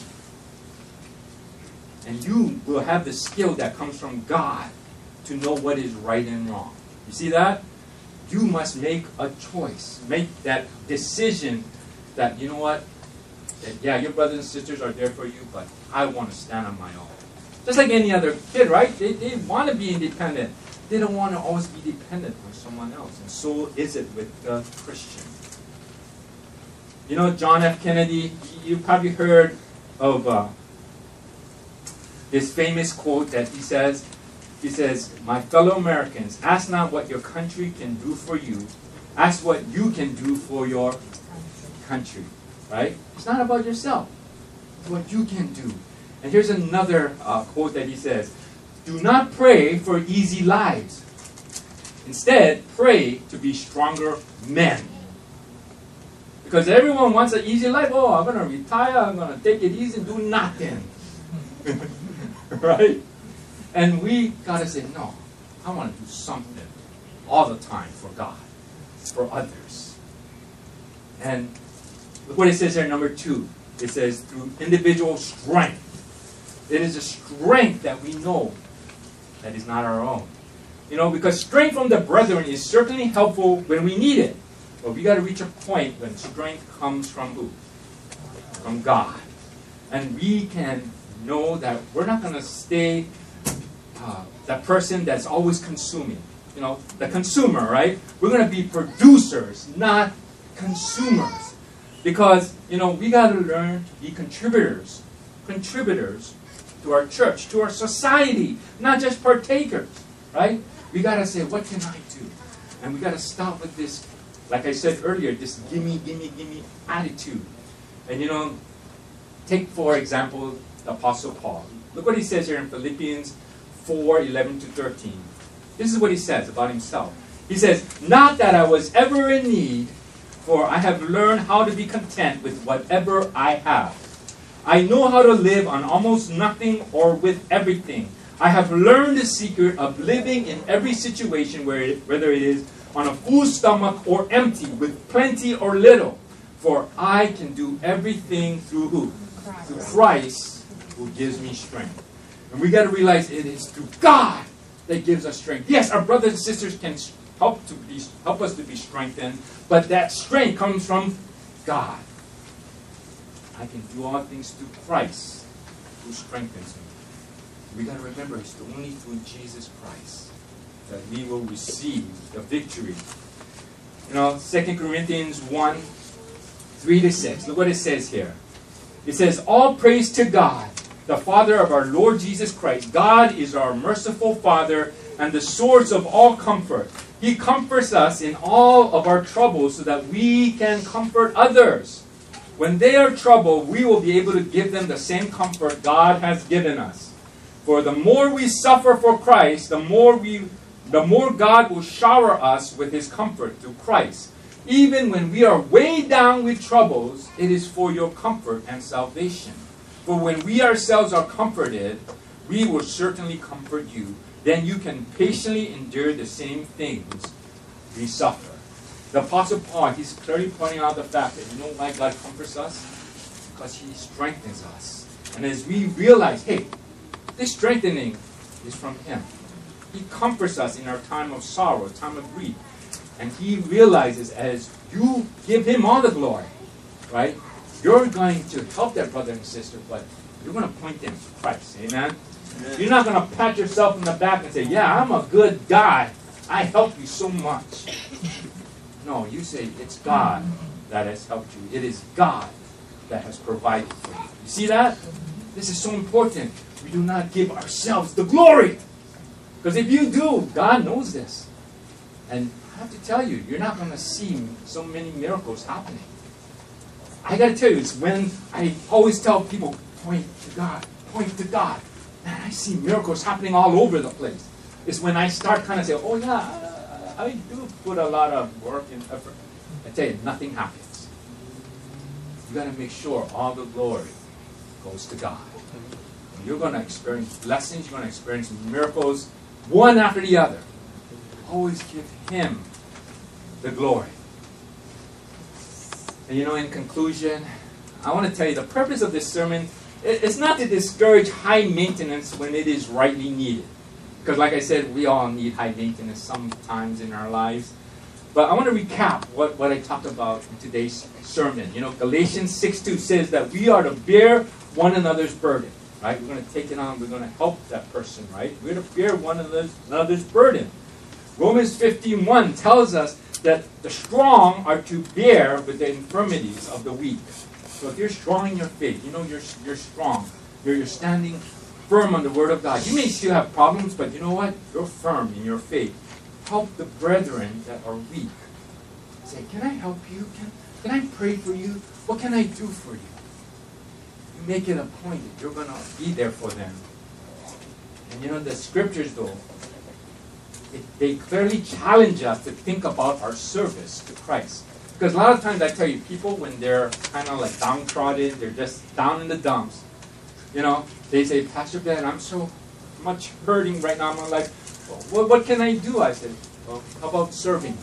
Speaker 1: And you will have the skill that comes from God to know what is right and wrong. You see that? You must make a choice. Make that decision that, you know what? That, yeah, your brothers and sisters are there for you, but I want to stand on my own. Just like any other kid, right? They, they want to be independent. They don't want to always be dependent on someone else. And so is it with the Christian. You know, John F. Kennedy, you probably heard of uh, this famous quote that he says, he says, my fellow Americans, ask not what your country can do for you. Ask what you can do for your country. Right? It's not about yourself. It's what you can do. And here's another uh, quote that he says, do not pray for easy lives. Instead, pray to be stronger men. Because everyone wants an easy life. Oh, I'm going to retire. I'm going to take it easy and do nothing. Right? And we got to say, no, I want to do something all the time for God, for others. And look what it says here, number two. It says, through individual strength. It is a strength that we know that is not our own. You know, because strength from the brethren is certainly helpful when we need it. But we got to reach a point when strength comes from who? From God. And we can know that we're not going to stay uh, that person that's always consuming. You know, the consumer, right? We're going to be producers, not consumers. Because, you know, we got to learn to be contributors. Contributors to our church, to our society, not just partakers, right? We got to say, what can I do? And we got to stop with this, like I said earlier, this gimme, gimme, gimme attitude. And, you know, take, for example, the Apostle Paul. Look what he says here in Philippians four, eleven to thirteen. This is what he says about himself. He says, not that I was ever in need, for I have learned how to be content with whatever I have. I know how to live on almost nothing or with everything. I have learned the secret of living in every situation, where it, whether it is on a full stomach or empty, with plenty or little. For I can do everything through who? Christ. Through Christ, who gives me strength. And we got to realize it is through God that gives us strength. Yes, our brothers and sisters can help to be, help us to be strengthened, but that strength comes from God. I can do all things through Christ, who strengthens me. We got to remember, it's only through Jesus Christ that we will receive the victory. You know, Second Corinthians one, three to six. Look what it says here. It says, all praise to God, the Father of our Lord Jesus Christ. God is our merciful Father and the source of all comfort. He comforts us in all of our troubles so that we can comfort others. When they are troubled, we will be able to give them the same comfort God has given us. For the more we suffer for Christ, the more we, the more God will shower us with His comfort through Christ. Even when we are weighed down with troubles, it is for your comfort and salvation. For when we ourselves are comforted, we will certainly comfort you. Then you can patiently endure the same things we suffer. The Apostle Paul, he's clearly pointing out the fact that, you know why God comforts us? Because He strengthens us. And as we realize, hey, this strengthening is from Him. He comforts us in our time of sorrow, time of grief. And He realizes, as you give Him all the glory, right? You're going to help that brother and sister, but you're going to point them to Christ. Amen? Amen. You're not going to pat yourself in the back and say, yeah, I'm a good guy. I helped you so much. No, you say, it's God that has helped you. It is God that has provided for you. You see that? This is so important. We do not give ourselves the glory. Because if you do, God knows this. And I have to tell you, you're not going to see so many miracles happening. I got to tell you, it's when I always tell people, point to God, point to God. Man, I see miracles happening all over the place. It's when I start kind of saying, oh yeah, I, I do put a lot of work and effort. I tell you, nothing happens. You got to make sure all the glory goes to God. You're going to experience blessings. You're going to experience miracles, one after the other. Always give Him the glory. And you know, in conclusion, I want to tell you the purpose of this sermon is not to discourage high maintenance when it is rightly needed. Because like I said, we all need high maintenance sometimes in our lives. But I want to recap what, what I talked about in today's sermon. You know, Galatians six two says that we are to bear one another's burden. Right? We're going to take it on. We're going to help that person. Right? We're to bear one another's burden. Romans fifteen one tells us that the strong are to bear with the infirmities of the weak. So if you're strong in your faith, you know you're you're strong. You're, you're standing firm on the Word of God. You may still have problems, but you know what? You're firm in your faith. Help the brethren that are weak. Say, can I help you? Can, can I pray for you? What can I do for you? You make it a point that you're going to be there for them. And you know, the scriptures, though, it, they clearly challenge us to think about our service to Christ. Because a lot of times I tell you, people, when they're kind of like downtrodden, they're just down in the dumps, you know, they say, Pastor Ben, I'm so much hurting right now in my life. Well, what can I do? I said, well, how about serving?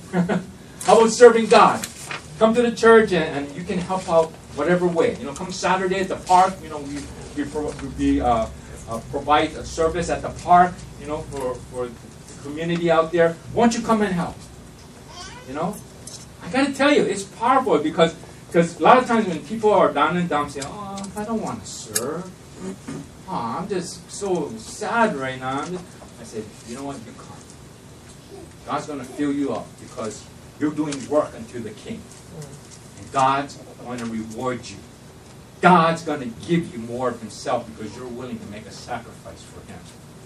Speaker 1: How about serving God? Come to the church and, and you can help out whatever way. You know, come Saturday at the park, you know, we, we, pro we uh, uh, provide a service at the park, you know, for, for the community out there. Why don't you come and help? You know? I got to tell you, it's powerful because because a lot of times when people are down and down, say, oh, I don't want to serve. Oh, I'm just so sad right now. I'm just, I said, you know what? You come. God's going to fill you up because you're doing work unto the King. And God's going to reward you. God's going to give you more of Himself because you're willing to make a sacrifice for Him.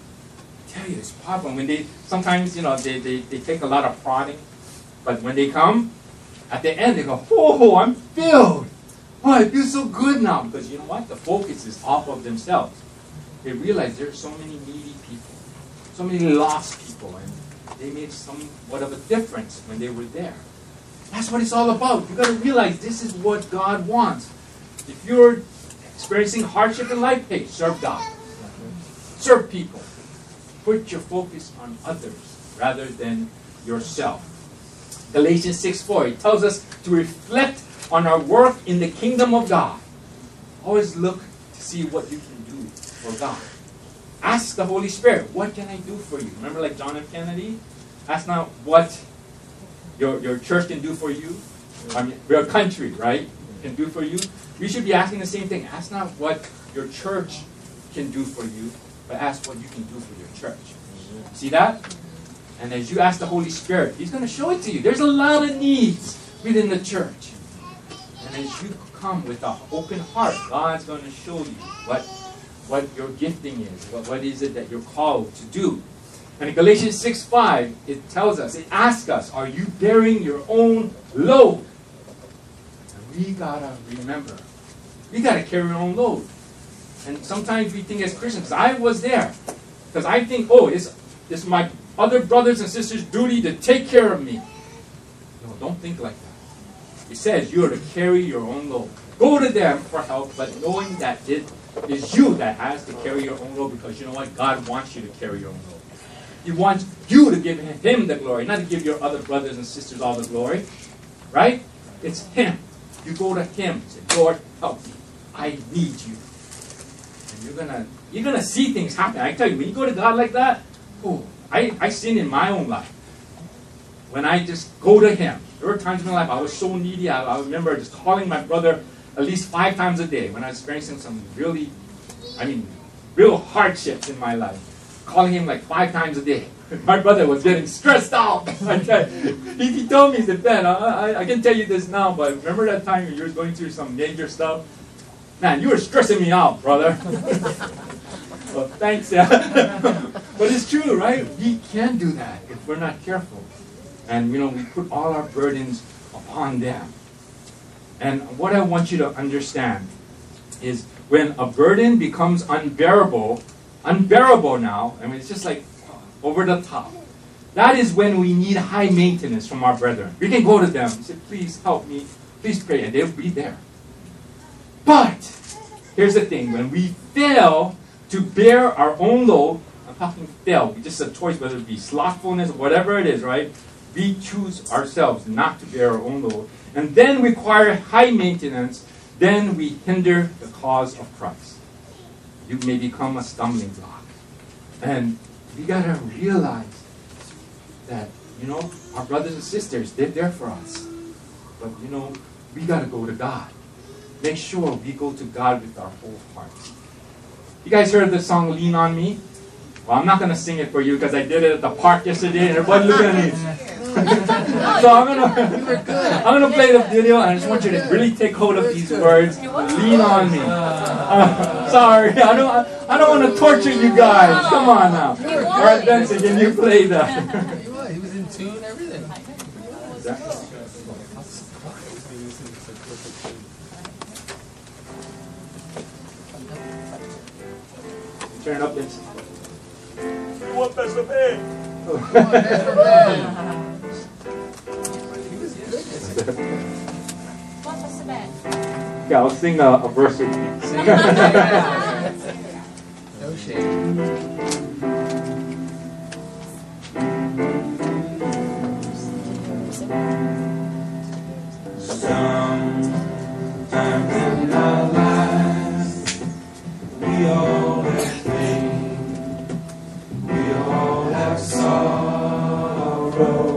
Speaker 1: I tell you, it's powerful. When they, sometimes, you know, they, they, they take a lot of prodding. But when they come, at the end, they go, oh, I'm filled. Oh, I feel so good now. Because you know what? The focus is off of themselves. They realize there's so many needy people, so many lost people, and they made somewhat of a difference when they were there. That's what it's all about. You've got to realize this is what God wants. If you're experiencing hardship in life, hey, serve God. Serve people. Put your focus on others rather than yourself. Galatians six four, it tells us to reflect on our work in the kingdom of God. Always look to see what you can do for God. Ask the Holy Spirit, what can I do for you? Remember like John F. Kennedy? Ask not what your, your church can do for you. I mean, your country, right, can do for you. We should be asking the same thing. Ask not what your church can do for you, but ask what you can do for your church. See that? And as you ask the Holy Spirit, He's going to show it to you. There's a lot of needs within the church. And as you come with an open heart, God's going to show you what, what your gifting is. What, what is it that you're called to do. And in Galatians six five, it tells us, it asks us, are you bearing your own load? And we got to remember, we got to carry our own load. And sometimes we think as Christians, I was there. Because I think, oh, it's, it's my other brothers and sisters' duty to take care of me. No, don't think like that. It says you are to carry your own load. Go to them for help, but knowing that it is you that has to carry your own load because you know what? God wants you to carry your own load. He wants you to give Him the glory, not to give your other brothers and sisters all the glory. Right? It's Him. You go to Him and say, Lord, help me. I need you. And you're gonna you're gonna see things happen. I tell you, when you go to God like that, oh, I, I seen in my own life. When I just go to Him. There were times in my life I was so needy. I, I remember just calling my brother at least five times a day when I was experiencing some really, I mean, real hardships in my life. Calling him like five times a day. My brother was getting stressed out. he, he told me, he said, Ben, I, I, I can tell you this now, but remember that time you were going through some major stuff? Man, you were stressing me out, brother. Well, thanks, yeah. But it's true, right? We can do that if we're not careful. And, you know, we put all our burdens upon them. And what I want you to understand is when a burden becomes unbearable, unbearable now, I mean, it's just like over the top. That is when we need high maintenance from our brethren. We can go to them and say, please help me, please pray, and they'll be there. But, here's the thing, when we fail to bear our own load, I'm talking fail, it's just a choice, whether it be slothfulness or whatever it is, right? We choose ourselves not to bear our own load, and then require high maintenance, then we hinder the cause of Christ. You may become a stumbling block. And we got to realize that, you know, our brothers and sisters, they're there for us. But, you know, we got to go to God. Make sure we go to God with our whole hearts. You guys heard the song, Lean on Me? Well, I'm not going to sing it for you because I did it at the park yesterday and everybody looking at me. So I'm gonna, I'm gonna play the video, and I just want you to really take hold of these words. Lean on me. Uh, sorry, I don't, I, I don't want to torture you guys. Come on now. All right, Benson, can you play that?
Speaker 2: He was in tune and everything.
Speaker 1: Turn it up, Benson.
Speaker 3: You want Pastor Ben?
Speaker 2: Come on, Pastor Ben.
Speaker 4: What was the band?
Speaker 1: Yeah, I'll sing a, a verse with you.
Speaker 2: Sing. No shame.
Speaker 3: Sometimes in our lives, we all have pain, we all have sorrow.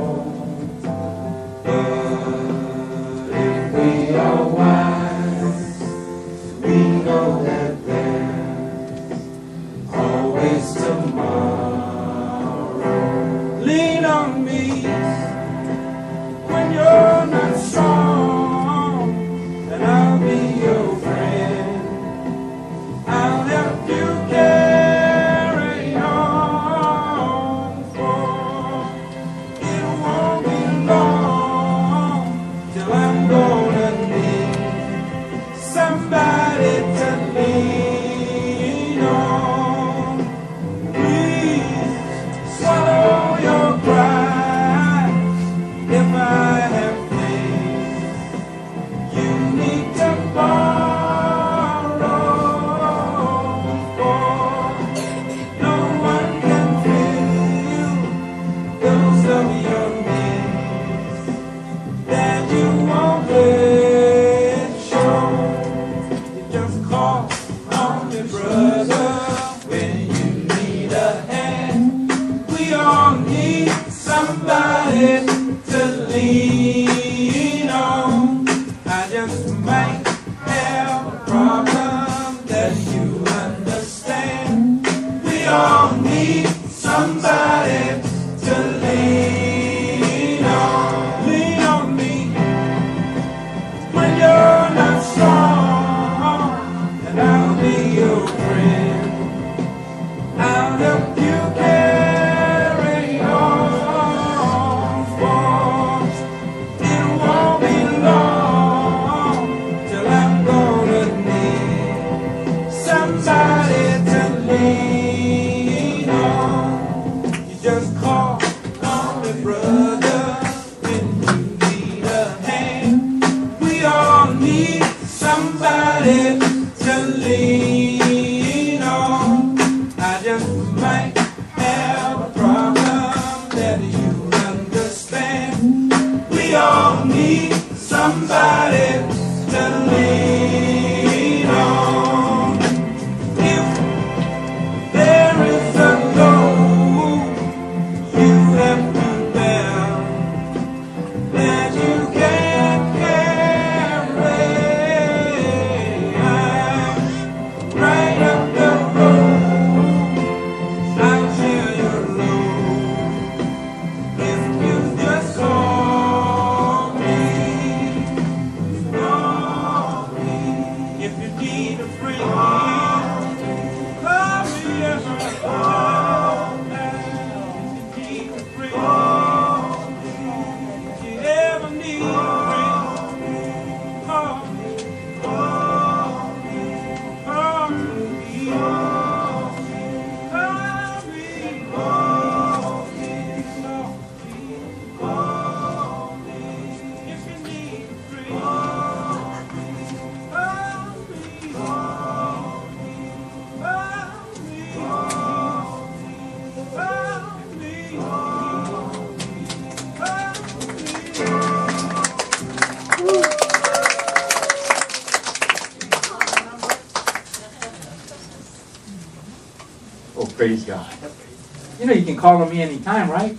Speaker 1: Praise God. You know, you can call on me anytime, right?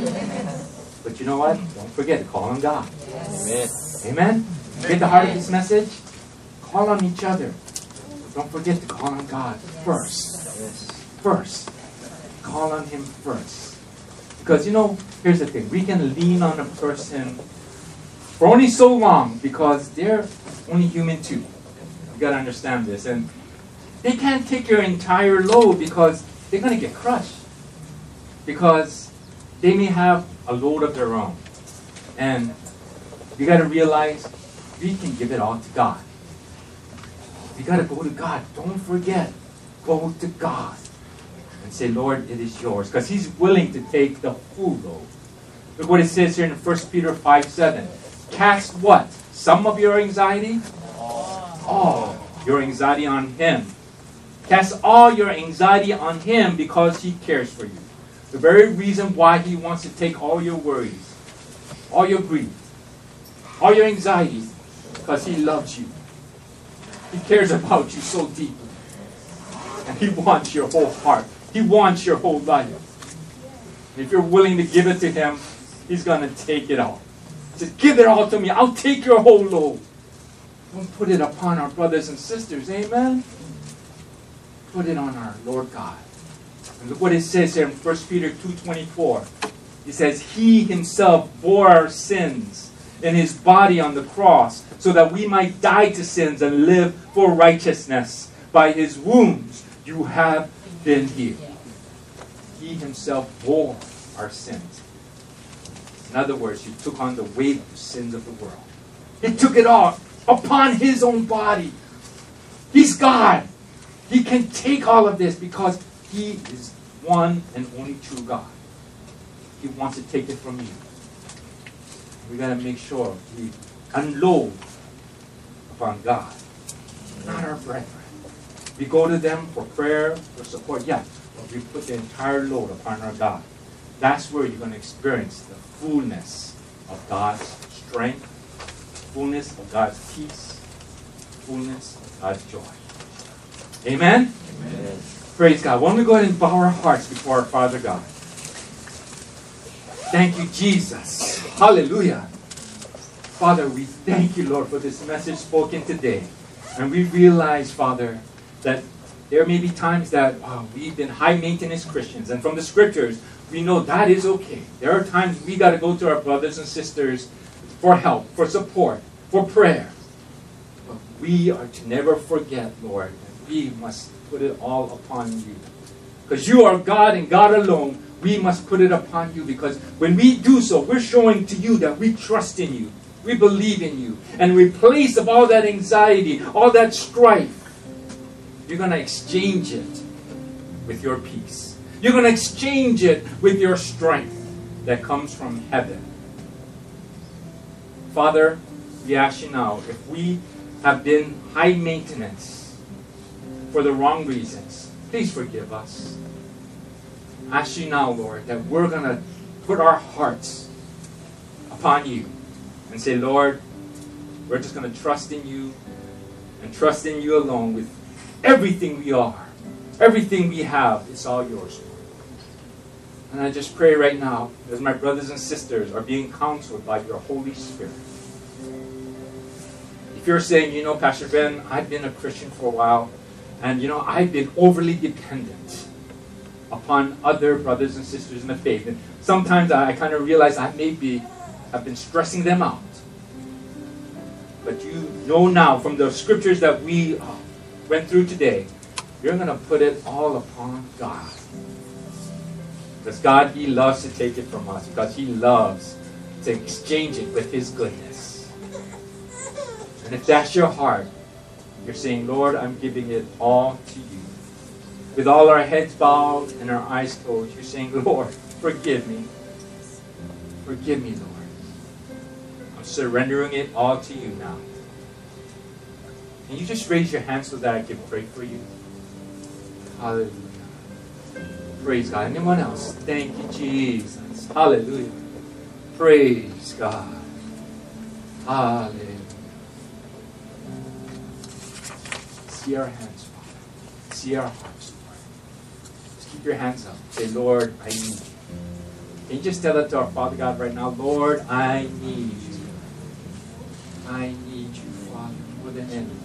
Speaker 1: But you know what? Don't forget to call on God.
Speaker 2: Amen.
Speaker 1: Amen? Get the heart of this message? Call on each other. Don't forget to call on God first. First. Call on Him first. Because, you know, here's the thing. We can lean on a person for only so long because they're only human too. You got to understand this. And they can't take your entire load because they're going to get crushed. Because they may have a load of their own. And you got to realize we can give it all to God. We got to go to God. Don't forget. Go to God. And say, Lord, it is yours. Because He's willing to take the full load. Look what it says here in First Peter five seven. Cast what? Some of your anxiety? All your anxiety on Him. Cast all your anxiety on Him because He cares for you. The very reason why He wants to take all your worries, all your grief, all your anxieties, because He loves you. He cares about you so deeply. And He wants your whole heart. He wants your whole life. And if you're willing to give it to Him, He's going to take it all. He says, give it all to me. I'll take your whole load. Don't put it upon our brothers and sisters. Amen? Put it on our Lord God. And look what it says here in First Peter two twenty-four. It says, He Himself bore our sins in His body on the cross so that we might die to sins and live for righteousness. By His wounds you have been healed. He Himself bore our sins. In other words, He took on the weight of the sins of the world. He took it all upon His own body. He's God. He can take all of this because He is one and only true God. He wants to take it from you. We got to make sure we unload upon God, not our brethren. We go to them for prayer, for support, yeah, but we put the entire load upon our God. That's where you're going to experience the fullness of God's strength, fullness of God's peace, fullness of God's joy. Amen? Amen. Praise God. Why don't we go ahead and bow our hearts before our Father God? Thank you, Jesus. Hallelujah. Father, we thank you, Lord, for this message spoken today. And we realize, Father, that there may be times that wow, we've been high-maintenance Christians. And from the Scriptures, we know that is okay. There are times we got to go to our brothers and sisters for help, for support, for prayer. But we are to never forget, Lord, that we must put it all upon you. Because you are God and God alone. We must put it upon you, because when we do so, we're showing to you that we trust in you. We believe in you. And in place of all that anxiety, all that strife, you're going to exchange it with your peace. You're going to exchange it with your strength that comes from heaven. Father, we ask you now, if we have been high maintenance for the wrong reasons, please forgive us. I ask you now, Lord, that we're going to put our hearts upon you and say, Lord, we're just going to trust in you and trust in you alone with everything we are. Everything we have, it's all yours, Lord. And I just pray right now, as my brothers and sisters are being counseled by your Holy Spirit. If you're saying, you know, Pastor Ben, I've been a Christian for a while, and, you know, I've been overly dependent upon other brothers and sisters in the faith. And sometimes I, I kind of realize I maybe have been stressing them out. But you know now from the Scriptures that we uh, went through today, you're going to put it all upon God. Because God, He loves to take it from us. Because He loves to exchange it with His goodness. And if that's your heart, you're saying, Lord, I'm giving it all to you. With all our heads bowed and our eyes closed, you're saying, Lord, forgive me. Forgive me, Lord. I'm surrendering it all to you now. Can you just raise your hands so that I can pray for you? Hallelujah. Praise God. Anyone else? Thank you, Jesus. Hallelujah. Praise God. Hallelujah. See our hands, Father. See our hearts, Lord. Just keep your hands up. Say, Lord, I need you. Can you just tell that to our Father God right now? Lord, I need you. I need you, Father, more than anything.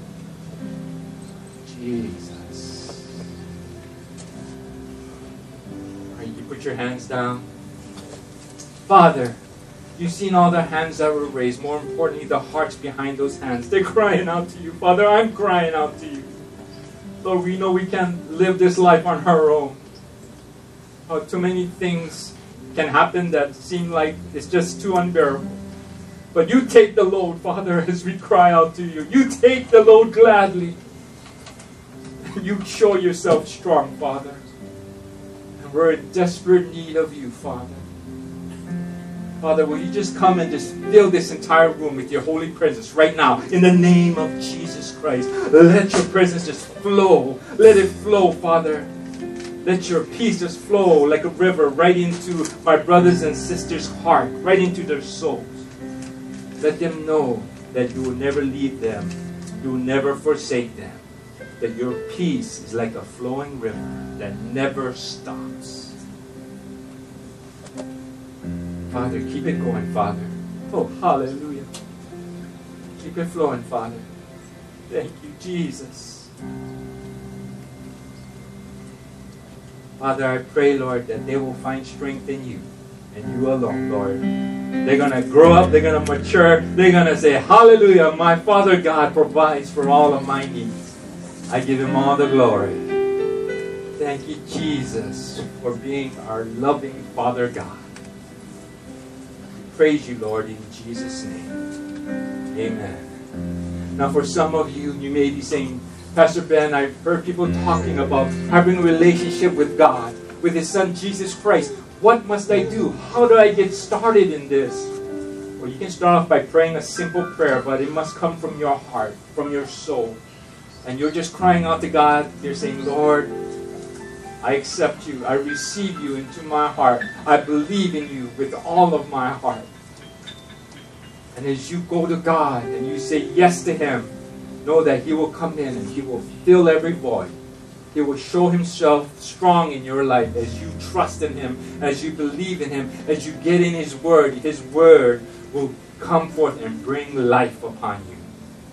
Speaker 1: Jesus. All right, you put your hands down. Father, you've seen all the hands that were raised. More importantly, the hearts behind those hands. They're crying out to you. Father, I'm crying out to you. Lord, we know we can't live this life on our own. Oh, too many things can happen that seem like it's just too unbearable. But you take the load, Father, as we cry out to you. You take the load gladly. You show yourself strong, Father. And we're in desperate need of you, Father. Father, will you just come and just fill this entire room with your holy presence right now in the name of Jesus Christ. Let your presence just flow. Let it flow, Father. Let your peace just flow like a river right into my brothers and sisters' heart, right into their souls. Let them know that you will never leave them. You will never forsake them. That your peace is like a flowing river that never stops. Father, keep it going, Father. Oh, hallelujah. Keep it flowing, Father. Thank you, Jesus. Father, I pray, Lord, that they will find strength in you and you alone, Lord. They're going to grow up, they're going to mature, they're going to say, hallelujah, my Father God provides for all of my needs. I give him all the glory. Thank you, Jesus, for being our loving Father God. Praise you, Lord, in Jesus' name. Amen. Now, for some of you, you may be saying, Pastor Ben, I've heard people talking about having a relationship with God, with His Son, Jesus Christ. What must I do? How do I get started in this? Well, you can start off by praying a simple prayer, but it must come from your heart, from your soul. And you're just crying out to God. You're saying, Lord, I accept you. I receive you into my heart. I believe in you with all of my heart. And as you go to God and you say yes to Him, know that He will come in and He will fill every void. He will show Himself strong in your life as you trust in Him, as you believe in Him, as you get in His Word. His Word will come forth and bring life upon you.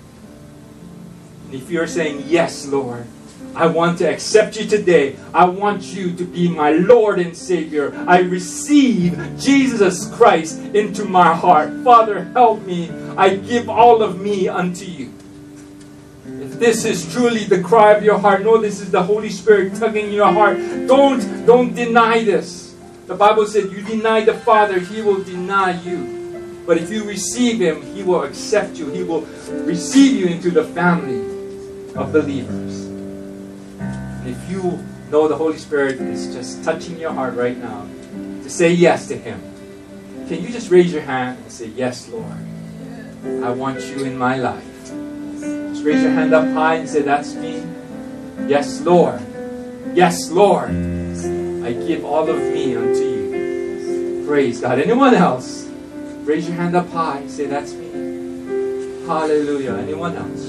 Speaker 1: And if you're saying, yes, Lord, I want to accept you today. I want you to be my Lord and Savior. I receive Jesus Christ into my heart. Father, help me. I give all of me unto you. If this is truly the cry of your heart, know this is the Holy Spirit tugging your heart. Don't, don't deny this. The Bible said, you deny the Father, He will deny you. But if you receive Him, He will accept you. He will receive you into the family of believers. And if you know the Holy Spirit is just touching your heart right now to say yes to Him, can you just raise your hand and say, yes, Lord, I want you in my life. Just raise your hand up high and say, that's me. Yes, Lord. Yes, Lord. I give all of me unto you. Praise God. Anyone else? Raise your hand up high and say, that's me. Hallelujah. Anyone else?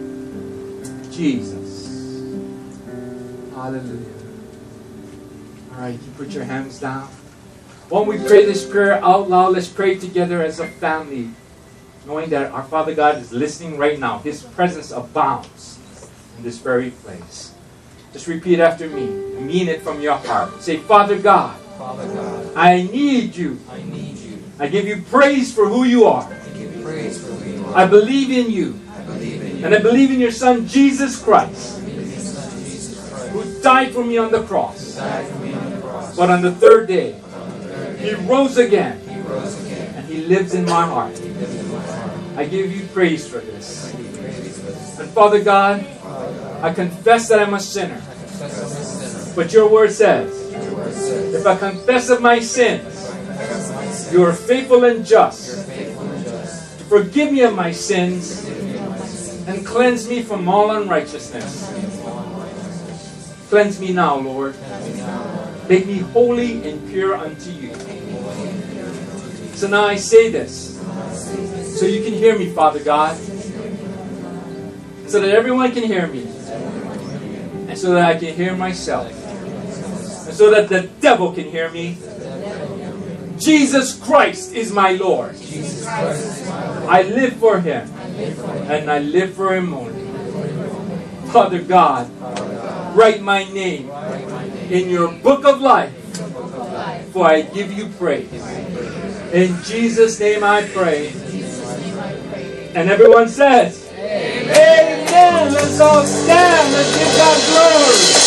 Speaker 1: Jesus. Hallelujah. All right, you put your hands down. When we pray this prayer out loud, let's pray together as a family, knowing that our Father God is listening right now. His presence abounds in this very place. Just repeat after me. Mean it from your heart. Say, Father God,
Speaker 2: Father God,
Speaker 1: I need you.
Speaker 2: I need you.
Speaker 1: I give you praise for who you are.
Speaker 2: I give you praise for who you are.
Speaker 1: I believe in you.
Speaker 2: I believe in you.
Speaker 1: And I believe in your Son, Jesus Christ,
Speaker 2: I believe in your Son, Jesus Christ,
Speaker 1: who died for me on the cross.
Speaker 2: who died for me on the cross.
Speaker 1: But on the third day,
Speaker 2: But on the third
Speaker 1: He
Speaker 2: day,
Speaker 1: rose again.
Speaker 2: He rose again.
Speaker 1: And He lives in my heart.
Speaker 2: He lives in my heart.
Speaker 1: I give you praise for this.
Speaker 2: I give you praise for this.
Speaker 1: And Father God,
Speaker 2: Father God,
Speaker 1: I confess that I'm a sinner.
Speaker 2: I confess I'm a sinner.
Speaker 1: But your word says,
Speaker 2: Your word says,
Speaker 1: if I confess of my sins,
Speaker 2: if I confess my sins,
Speaker 1: you are faithful and
Speaker 2: you're
Speaker 1: just
Speaker 2: faithful and just
Speaker 1: to forgive me of my sins
Speaker 2: to forgive me of my sins
Speaker 1: and cleanse me from all unrighteousness.
Speaker 2: and from all unrighteousness.
Speaker 1: Cleanse me now, Lord.
Speaker 2: Cleanse me now, Lord.
Speaker 1: Make me holy and pure unto you.
Speaker 2: Make me holy and pure unto you.
Speaker 1: So now I say this, so you can hear me, Father God, so that everyone can hear me, and so that I can hear myself. so that the devil can hear me. Jesus Christ is my Lord. I live for Him, and I live for Him only. Father God, write my name in your book of life, for I give you praise. In Jesus' name I pray. And everyone says, Amen. Let's all stand. Let's give God glory.